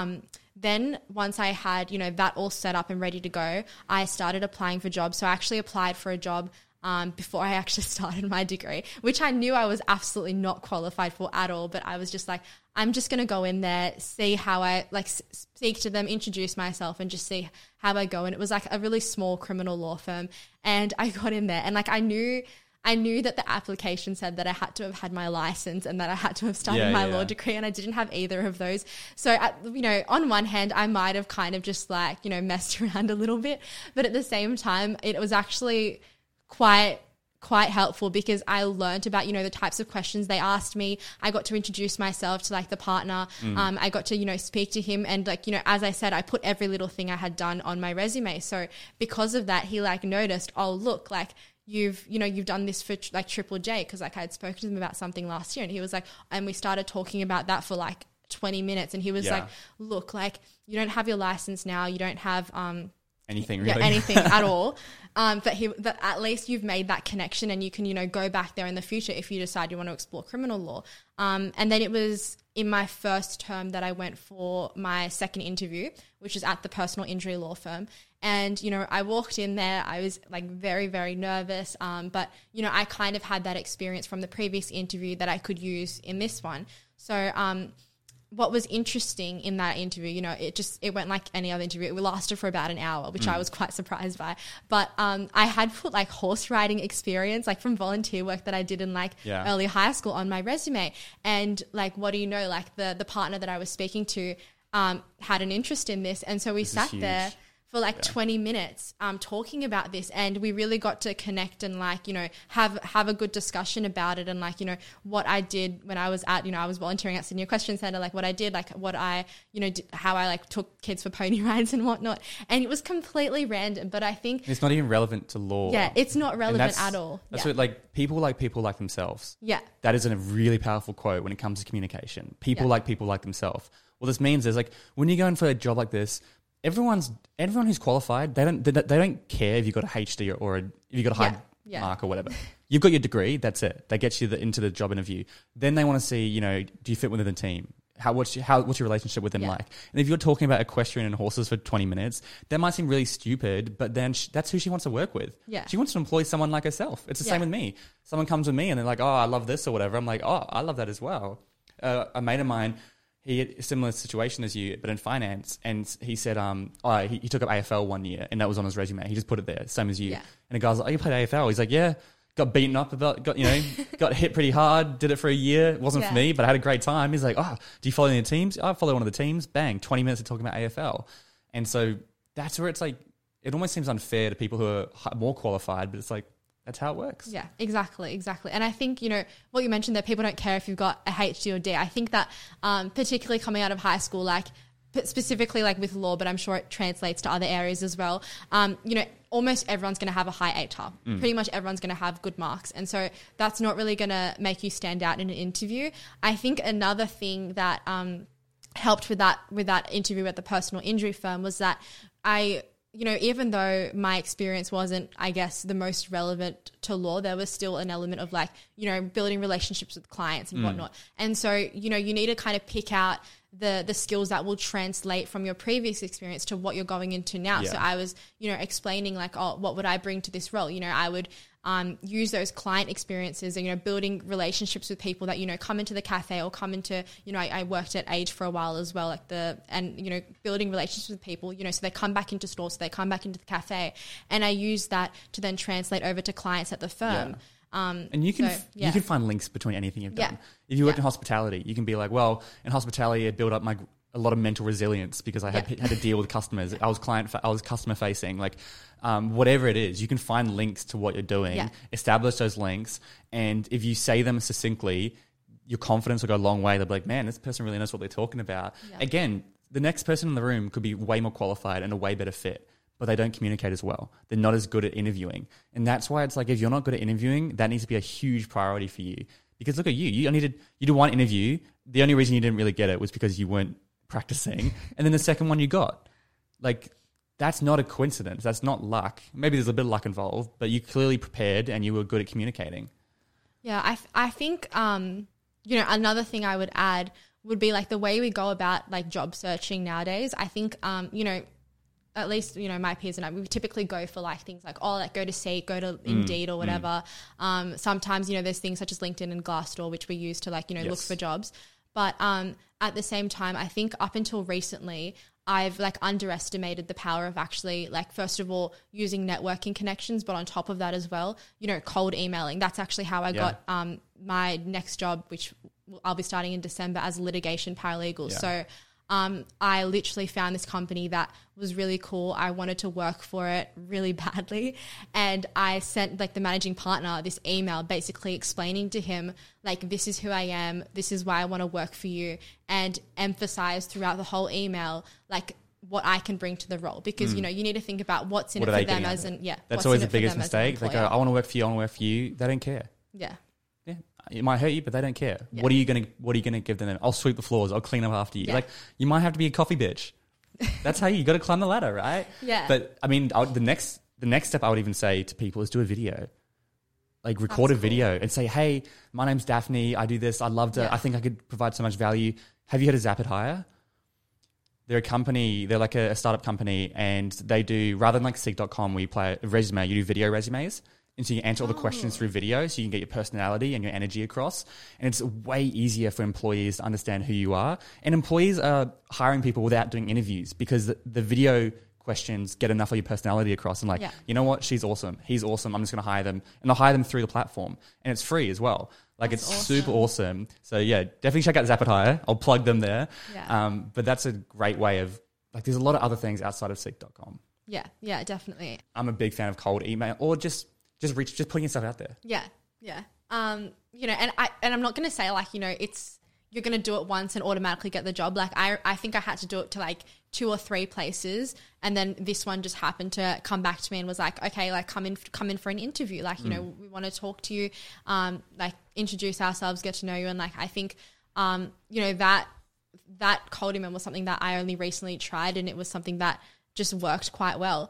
Then once I had, you know, that all set up and ready to go, I started applying for jobs. So I actually applied for a job before I actually started my degree, which I knew I was absolutely not qualified for at all. But I was just like, I'm just going to go in there, see how I speak to them, introduce myself and just see how I go. And it was like a really small criminal law firm. And I got in there and like I knew that the application said that I had to have had my license and that I had to have started my law degree, and I didn't have either of those. So, on one hand, I might have kind of just messed around a little bit, but at the same time, it was actually quite helpful because I learned about, the types of questions they asked me. I got to introduce myself to the partner. I got to, speak to him. And as I said, I put every little thing I had done on my resume. So because of that, he noticed, oh, look, you've done this for Triple J. Cause I had spoken to him about something last year and he was like, and we started talking about that for 20 minutes. And he was like, look, you don't have your license now. You don't have, anything really. Yeah, anything at all. But at least you've made that connection and you can, go back there in the future if you decide you want to explore criminal law. And then it was in my first term that I went for my second interview, which is at the personal injury law firm. And, I walked in there, I was very, very nervous. But, I kind of had that experience from the previous interview that I could use in this one. So, what was interesting in that interview, it went like any other interview. It lasted for about an hour, which I was quite surprised by. But I had put horse riding experience, from volunteer work that I did in early high school on my resume. And what do you know, the partner that I was speaking to had an interest in this. And so we sat there for 20 minutes talking about this, and we really got to connect and have a good discussion about it, and what I did when I was at I was volunteering at Sydney Equestrian Centre, what I did, what I how I took kids for pony rides and whatnot, and it was completely random. But I think it's not even relevant to law. Yeah, it's not relevant at all. That's what people like themselves. Yeah, that is a really powerful quote when it comes to communication. People like themselves. What this means is when you go in for a job like this, everyone who's qualified, they don't care if you got a HD or if you got a high mark or whatever. You've got your degree, that's it. That gets you into the job interview. Then they want to see, do you fit within the team? What's your relationship with them like? And if you're talking about equestrian and horses for 20 minutes, that might seem really stupid, but then that's who she wants to work with. Yeah. She wants to employ someone like herself. It's the same with me. Someone comes with me and they're like, oh, I love this or whatever. I'm like, oh, I love that as well. A mate of mine, he had a similar situation as you, but in finance. And he said, he took up AFL 1 year and that was on his resume. He just put it there, same as you. Yeah. And the guy's like, oh, you played AFL? He's like, yeah, got beaten up about, got hit pretty hard, did it for a year. It wasn't for me, but I had a great time. He's like, oh, do you follow any teams? I follow one of the teams. Bang, 20 minutes of talking about AFL. And so that's where it's it almost seems unfair to people who are more qualified, but it's that's how it works. Yeah, exactly. And I think, what you mentioned there, people don't care if you've got a HD or D. I think that particularly coming out of high school, specifically with law, but I'm sure it translates to other areas as well, almost everyone's going to have a high ATAR. Pretty much everyone's going to have good marks. And so that's not really going to make you stand out in an interview. I think another thing that helped with that interview at the personal injury firm was that even though my experience wasn't, I guess, the most relevant to law, there was still an element of building relationships with clients and whatnot. And so, you need to kind of pick out the skills that will translate from your previous experience to what you're going into now. Yeah. So I was, explaining what would I bring to this role? I would use those client experiences and, building relationships with people that, come into the cafe or come into, I worked at Age for a while as well, building relationships with people, so they come back into stores, so they come back into the cafe. And I use that to then translate over to clients at the firm. Yeah. And you can find links between anything you've done. If you worked in hospitality, you can be like, well, in hospitality, I built up a lot of mental resilience because I had to deal with customers. I was customer facing, whatever it is, you can find links to what you're doing, establish those links. And if you say them succinctly, your confidence will go a long way. They'll be like, man, this person really knows what they're talking about. Yeah. Again, the next person in the room could be way more qualified and a way better fit, but they don't communicate as well. They're not as good at interviewing. And that's why it's if you're not good at interviewing, that needs to be a huge priority for you. Because look at you. You did one interview. The only reason you didn't really get it was because you weren't practicing. And then the second one you got. That's not a coincidence. That's not luck. Maybe there's a bit of luck involved, but you clearly prepared and you were good at communicating. Yeah, I think, another thing I would add would be the way we go about job searching nowadays. I think, at least, you know, my peers and I, we typically go for like things like, oh, like go to Seek, go to Indeed or whatever. Sometimes, you know, there's things such as LinkedIn and Glassdoor, which we use to like, you know, look for jobs. But at the same time, I think up until recently, I've like underestimated the power of actually like, first of all, using networking connections, but on top of that as well, you know, cold emailing. That's actually how I got my next job, which I'll be starting in December as a litigation paralegal. So I literally found this company that was really cool. I wanted to work for it really badly. And I sent like the managing partner this email basically explaining to him, like, this is who I am. This is why I want to work for you. And emphasize throughout the whole email, like, what I can bring to the role. Because, you know, you need to think about what's in it for them as an, That's always the biggest mistake. They go, I want to work for you. I want to work for you. They don't care. Yeah. Yeah, it might hurt you, but they don't care. Yeah. What are you gonna give them? I'll sweep the floors. I'll clean up after you. Yeah. Like, you might have to be a coffee bitch. That's how you got to climb the ladder, right? Yeah. But I mean, the next step I would even say to people is do a video. Like, record a video and say, hey, my name's Daphne. I do this. I love to. I think I could provide so much value. Have you heard of Zapid Hire? They're a company. They're like a startup company, and they do, rather than like Seek.com where you play a resume, you do video resumes. And so you answer all the questions through video so you can get your personality and your energy across. And it's way easier for employees to understand who you are. And employees are hiring people without doing interviews because the video questions get enough of your personality across. And like, you know what? She's awesome. He's awesome. I'm just going to hire them. And I'll hire them through the platform. And it's free as well. Like, that's super awesome. So yeah, definitely check out Zapid Hire. I'll plug them there. Yeah. But that's a great way of, like, there's a lot of other things outside of Seek.com. Yeah. Yeah, definitely. I'm a big fan of cold email or just putting yourself out there. Yeah, yeah. You know, and I'm not going to say like, you know, you're going to do it once and automatically get the job. Like I think I had to do it to like 2 or 3 places, and then this one just happened to come back to me and was like, okay, like come in for an interview. Like, you know, we want to talk to you, like introduce ourselves, get to know you, and like I think, you know, that cold email was something that I only recently tried, and it was something that just worked quite well.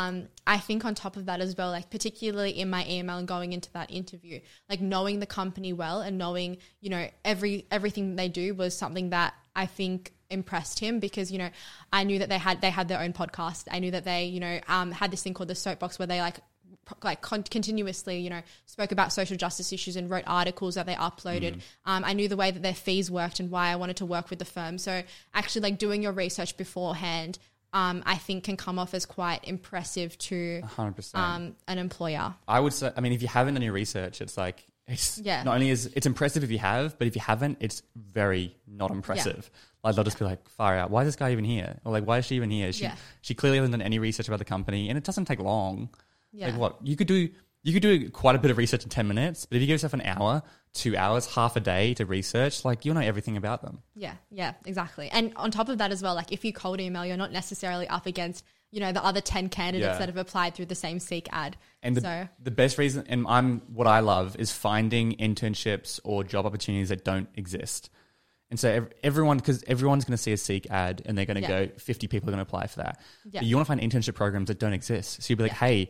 I think on top of that as well, like particularly in my email and going into that interview, like knowing the company well and knowing, you know, everything they do was something that I think impressed him, because, you know, I knew that they had their own podcast. I knew that they, you know, had this thing called the Soapbox where they continuously, you know, spoke about social justice issues and wrote articles that they uploaded. I knew the way that their fees worked and why I wanted to work with the firm. So actually, like, doing your research beforehand, I think can come off as quite impressive to 100%. An employer. I would say, I mean, if you haven't done your research, it's like, not only is it's impressive if you have, but if you haven't, it's very not impressive. Like, they'll just be like, far out, why is this guy even here? Or like, why is she even here? She clearly hasn't done any research about the company, and it doesn't take long. Like, what? You could do quite a bit of research in 10 minutes, but if you give yourself an hour, 2 hours, half a day to research, like, you'll know everything about them. Yeah, exactly. And on top of that as well, like, if you cold email, you're not necessarily up against, you know, the other 10 candidates that have applied through the same Seek ad. And the best reason, and what I love is finding internships or job opportunities that don't exist. And so everyone's going to see a Seek ad and they're going to go, 50 people are going to apply for that. But you want to find internship programs that don't exist. So you'll be like, hey,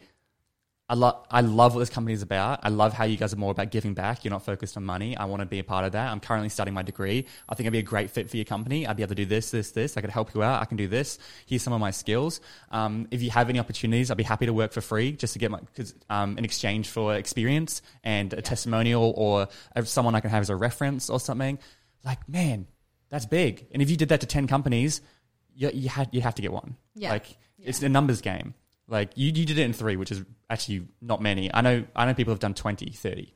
I love what this company is about. I love how you guys are more about giving back. You're not focused on money. I want to be a part of that. I'm currently studying my degree. I think I'd be a great fit for your company. I'd be able to do this. I could help you out. I can do this. Here's some of my skills. If you have any opportunities, I'd be happy to work for free just to get in exchange for experience and a testimonial, or someone I can have as a reference or something. Like, man, that's big. And if you did that to 10 companies, you have to get one. It's a numbers game. Like, you did it in 3, which is actually not many. I know people have done 20, 30.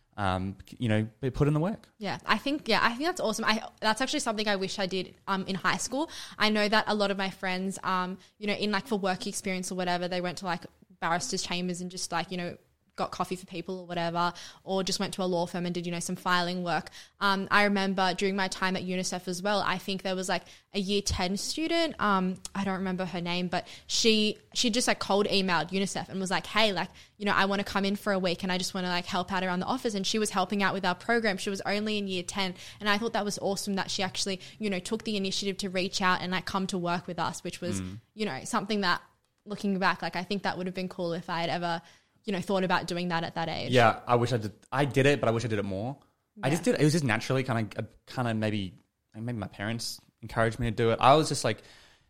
You know, but put in the work. Yeah, I think that's awesome. That's actually something I wish I did in high school. I know that a lot of my friends, you know, in like for work experience or whatever, they went to like barristers' chambers and just like, you know, got coffee for people or whatever, or just went to a law firm and did, you know, some filing work. I remember during my time at UNICEF as well, I think there was like a year 10 student, I don't remember her name, but she just like cold emailed UNICEF and was like, hey, like, you know, I want to come in for a week and I just want to like help out around the office. And she was helping out with our program. She was only in year 10. And I thought that was awesome that she actually, you know, took the initiative to reach out and like come to work with us, which was, you know, something that, looking back, like I think that would have been cool if I had ever, you know, thought about doing that at that age. Yeah, I wish I did. I did it, but I wish I did it more. Yeah. I just did it. It was just naturally kind of maybe my parents encouraged me to do it. I was just like,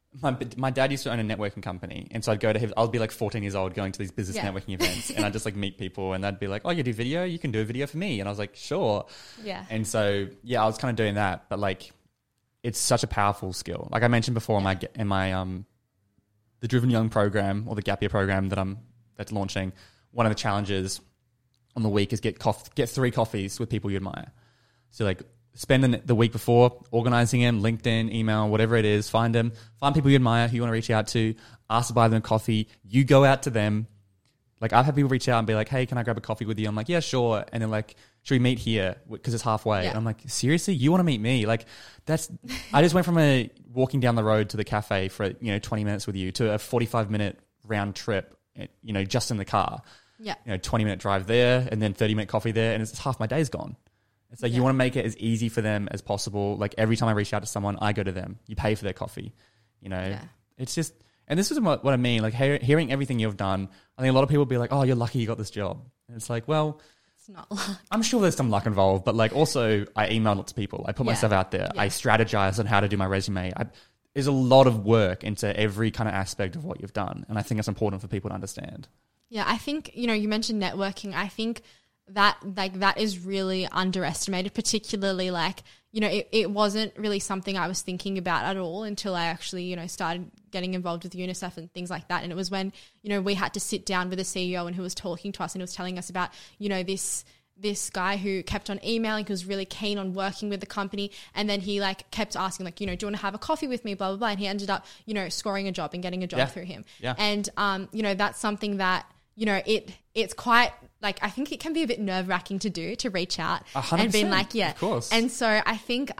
my dad used to own a networking company, and so I'd go to him. I'll be like 14 years old going to these business networking events, and I'd just like meet people, and they'd be like, "Oh, you do video? You can do a video for me." And I was like, "Sure." Yeah. And so I was kind of doing that, but like, it's such a powerful skill. Like I mentioned before, in my the Driven Young program or the Gap Year program that's launching. One of the challenges on the week is get 3 coffees with people you admire. So like, spend the week before organising them, LinkedIn, email, whatever it is, find people you admire, who you want to reach out to, ask to buy them a coffee. You go out to them. Like I've had people reach out and be like, "Hey, can I grab a coffee with you?" I'm like, "Yeah, sure." And they're like, "Should we meet here?" Because it's halfway. Yeah. And I'm like, "Seriously? You want to meet me?" Like I just went from walking down the road to the cafe for 20 minutes with you to a 45-minute round trip, just in the car. Yeah. 20-minute drive there and then 30-minute coffee there, and it's half my day's gone. It's like you want to make it as easy for them as possible. Like every time I reach out to someone, I go to them. You pay for their coffee. It's just, and this is what I mean. Like hearing everything you've done, I think a lot of people will be like, "Oh, you're lucky you got this job." And it's like, well, it's not luck. I'm sure there's some luck involved, but like also I email lots of people. I put myself out there. I strategize on how to do my resume. There's a lot of work into every kind of aspect of what you've done. And I think it's important for people to understand. Yeah, I think, you mentioned networking. I think that is really underestimated, particularly it wasn't really something I was thinking about at all until I actually, started getting involved with UNICEF and things like that. And it was when, we had to sit down with a CEO and who was talking to us and he was telling us about, this guy who kept on emailing, who was really keen on working with the company. And then he kept asking do you want to have a coffee with me, blah, blah, blah. And he ended up, scoring a job and getting a job through him. Yeah. And, that's something that, it's quite, I think it can be a bit nerve wracking to reach out 100%, and being of course. And so I think,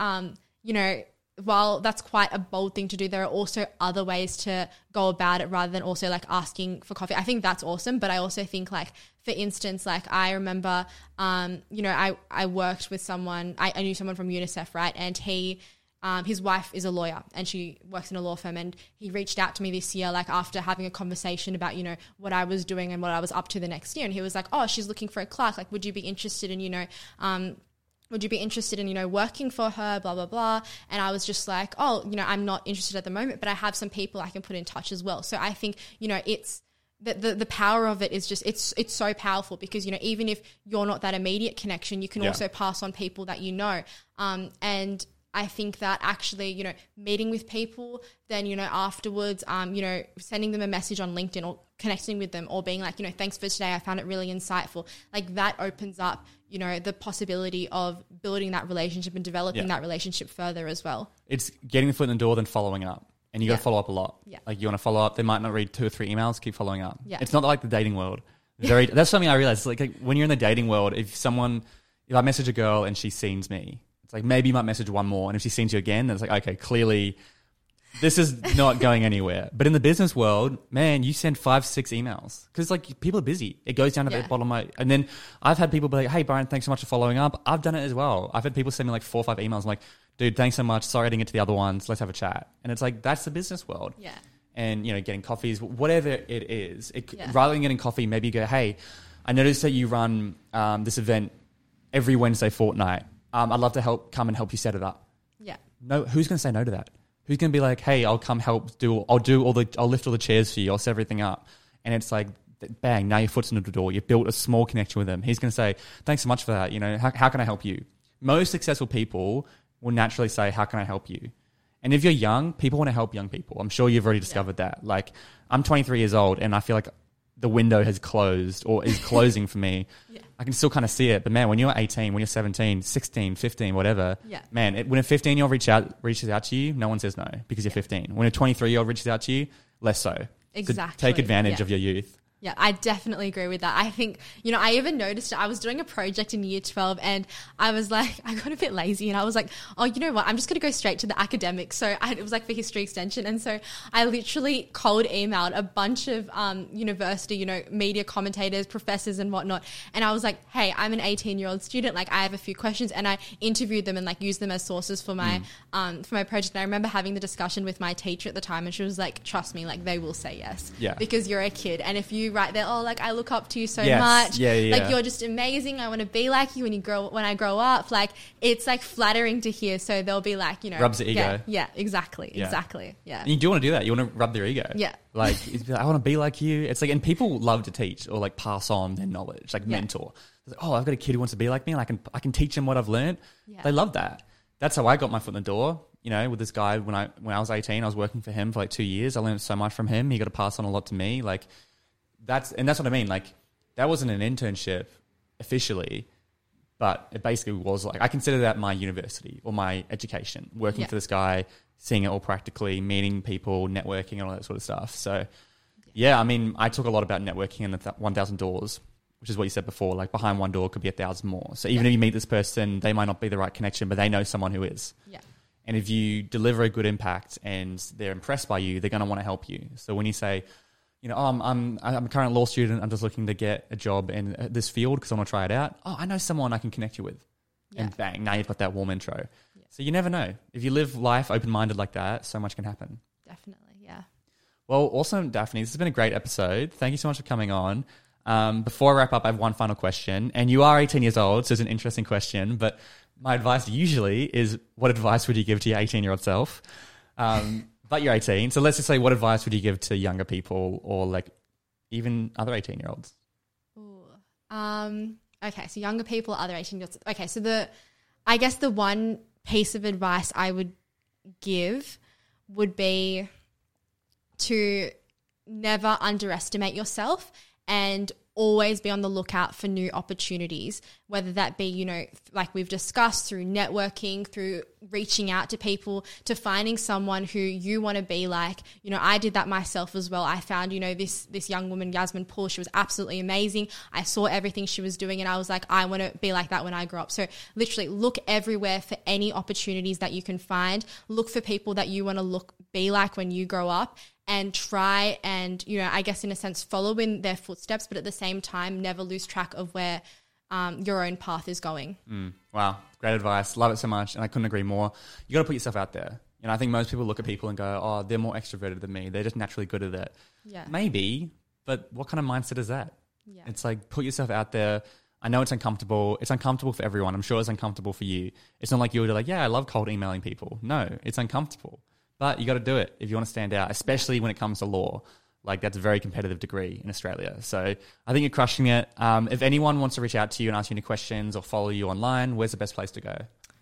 while that's quite a bold thing to do, there are also other ways to go about it rather than also asking for coffee. I think that's awesome. But I also think for instance, I remember, I worked with someone, I knew someone from UNICEF, right? And his wife is a lawyer and she works in a law firm, and he reached out to me this year, after having a conversation about, what I was doing and what I was up to the next year. And he was like, "Oh, she's looking for a clerk. Would you be interested in, working for her, blah, blah, blah." And I was just like, "Oh, I'm not interested at the moment, but I have some people I can put in touch as well." So I think, it's the power of it is just, it's so powerful because, even if you're not that immediate connection, you can also pass on people that and I think that actually, meeting with people, then, afterwards, sending them a message on LinkedIn or connecting with them or being like, "Thanks for today. I found it really insightful." That opens up, the possibility of building that relationship and developing that relationship further as well. It's getting the foot in the door, then following up. And you got to follow up a lot. Yeah. You want to follow up. They might not read 2 or 3 emails. Keep following up. Yeah. It's not like the dating world. That's something I realized. Like when you're in the dating world, if I message a girl and she sees me, it's like maybe you might message one more. And if she sees you again, then it's like, okay, clearly this is not going anywhere. But in the business world, man, you send 5, 6 emails because people are busy. It goes down to the bottom of and then I've had people be like, "Hey, Brian, thanks so much for following up." I've done it as well. I've had people send me 4 or 5 emails. I'm like, "Dude, thanks so much. Sorry I didn't get to the other ones. Let's have a chat." And it's that's the business world. Yeah. And, getting coffees, whatever it is, rather than getting coffee, maybe you go, "Hey, I noticed that you run this event every Wednesday fortnight. I'd love to come and help you set it up." Yeah. No, who's going to say no to that? Who's going to be like, "Hey, I'll come help I'll lift all the chairs for you. I'll set everything up." And it's like, bang, now your foot's in the door. You've built a small connection with them. He's going to say, "Thanks so much for that. How can I help you?" Most successful people will naturally say, "How can I help you?" And if you're young, people want to help young people. I'm sure you've already discovered that. I'm 23 years old and I feel like the window has closed or is closing for me. Yeah. I can still kind of see it. But man, when you're 18, when you're 17, 16, 15, whatever, man, when a 15-year-old reaches out to you, no one says no because you're 15. When a 23-year-old reaches out to you, less so. Exactly. So take advantage of your youth. Yeah, I definitely agree with that. I think, I even noticed it. I was doing a project in year 12 and I was like, I got a bit lazy and I was like, "Oh, you know what? I'm just going to go straight to the academics." So it was for history extension. And so I literally cold emailed a bunch of university, media commentators, professors and whatnot. And I was like, "Hey, I'm an 18-year-old student. I have a few questions." And I interviewed them and used them as sources for my project. And I remember having the discussion with my teacher at the time and she was like, "Trust me, they will say yes." Yeah. Because you're a kid. And if you you right there, oh, like I look up to you so Yes. much. Yeah. Like you're just amazing. I want to be like you when I grow up. Like it's like flattering to hear. So they'll be like, you know, Rubs the ego. Yeah, exactly. Yeah. Exactly. Yeah. And you do want to do that. You want to rub their ego. Yeah. Like, I want to be like you. It's like, and people love to teach or like pass on their knowledge, like mentor. It's like, oh, I've got a kid who wants to be like me and I can teach him what I've learned. Yeah. They love that. That's how I got my foot in the door. You know, with this guy when I was 18, I was working for him for like 2 years. I learned so much from him. He got to pass on a lot to me. Like that's what I mean. Like that wasn't an internship officially, but it basically was like, I consider that my university or my education, working for this guy, seeing it all practically, meeting people, networking and all that sort of stuff. So yeah, I mean, I talk a lot about networking and the 1,000 doors, which is what you said before, like behind one door could be 1,000 more. So even if you meet this person, they might not be the right connection, but they know someone who is. Yeah. And if you deliver a good impact and they're impressed by you, they're going to want to help you. So when you say, you know, oh, I'm a current law student, I'm just looking to get a job in this field because I want to try it out. Oh, I know someone I can connect you with. Yeah. And bang, now you've got that warm intro. Yeah. So you never know. If you live life open-minded like that, so much can happen. Definitely, yeah. Well, awesome, Daphne. This has been a great episode. Thank you so much for coming on. Before I wrap up, I have one final question. And you are 18 years old, so it's an interesting question. But my advice usually is, what advice would you give to your 18-year-old self? But you're 18. So let's just say, what advice would you give to younger people or like even other 18-year-olds? Okay, so younger people, other 18-year-olds. Okay, so I guess the one piece of advice I would give would be to never underestimate yourself and always be on the lookout for new opportunities, whether that be, you know, like we've discussed, through networking, through reaching out to people, to finding someone who you want to be like. You know, I did that myself as well. I found, you know, this young woman, Yasmin Poole, she was absolutely amazing. I saw everything she was doing and I was like, I want to be like that when I grow up. So literally look everywhere for any opportunities that you can find. Look for people that you want to be like when you grow up. And try and, you know, I guess in a sense, follow in their footsteps, but at the same time, never lose track of where your own path is going. Wow. Great advice. Love it so much. And I couldn't agree more. You got to put yourself out there. You know, I think most people look at people and go, oh, they're more extroverted than me. They're just naturally good at it. Yeah. Maybe, but what kind of mindset is that? Yeah. It's like, put yourself out there. I know it's uncomfortable. It's uncomfortable for everyone. I'm sure it's uncomfortable for you. It's not like you're like, yeah, I love cold emailing people. No, it's uncomfortable. But you got to do it if you want to stand out, especially when it comes to law. Like that's a very competitive degree in Australia. So I think you're crushing it. If anyone wants to reach out to you and ask you any questions or follow you online, where's the best place to go?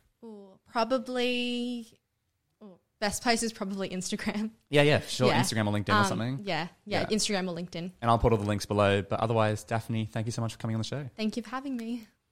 Best place is probably Instagram. Yeah, sure. Yeah. Instagram or LinkedIn or something. Yeah, Instagram or LinkedIn. And I'll put all the links below. But otherwise, Daphne, thank you so much for coming on the show. Thank you for having me.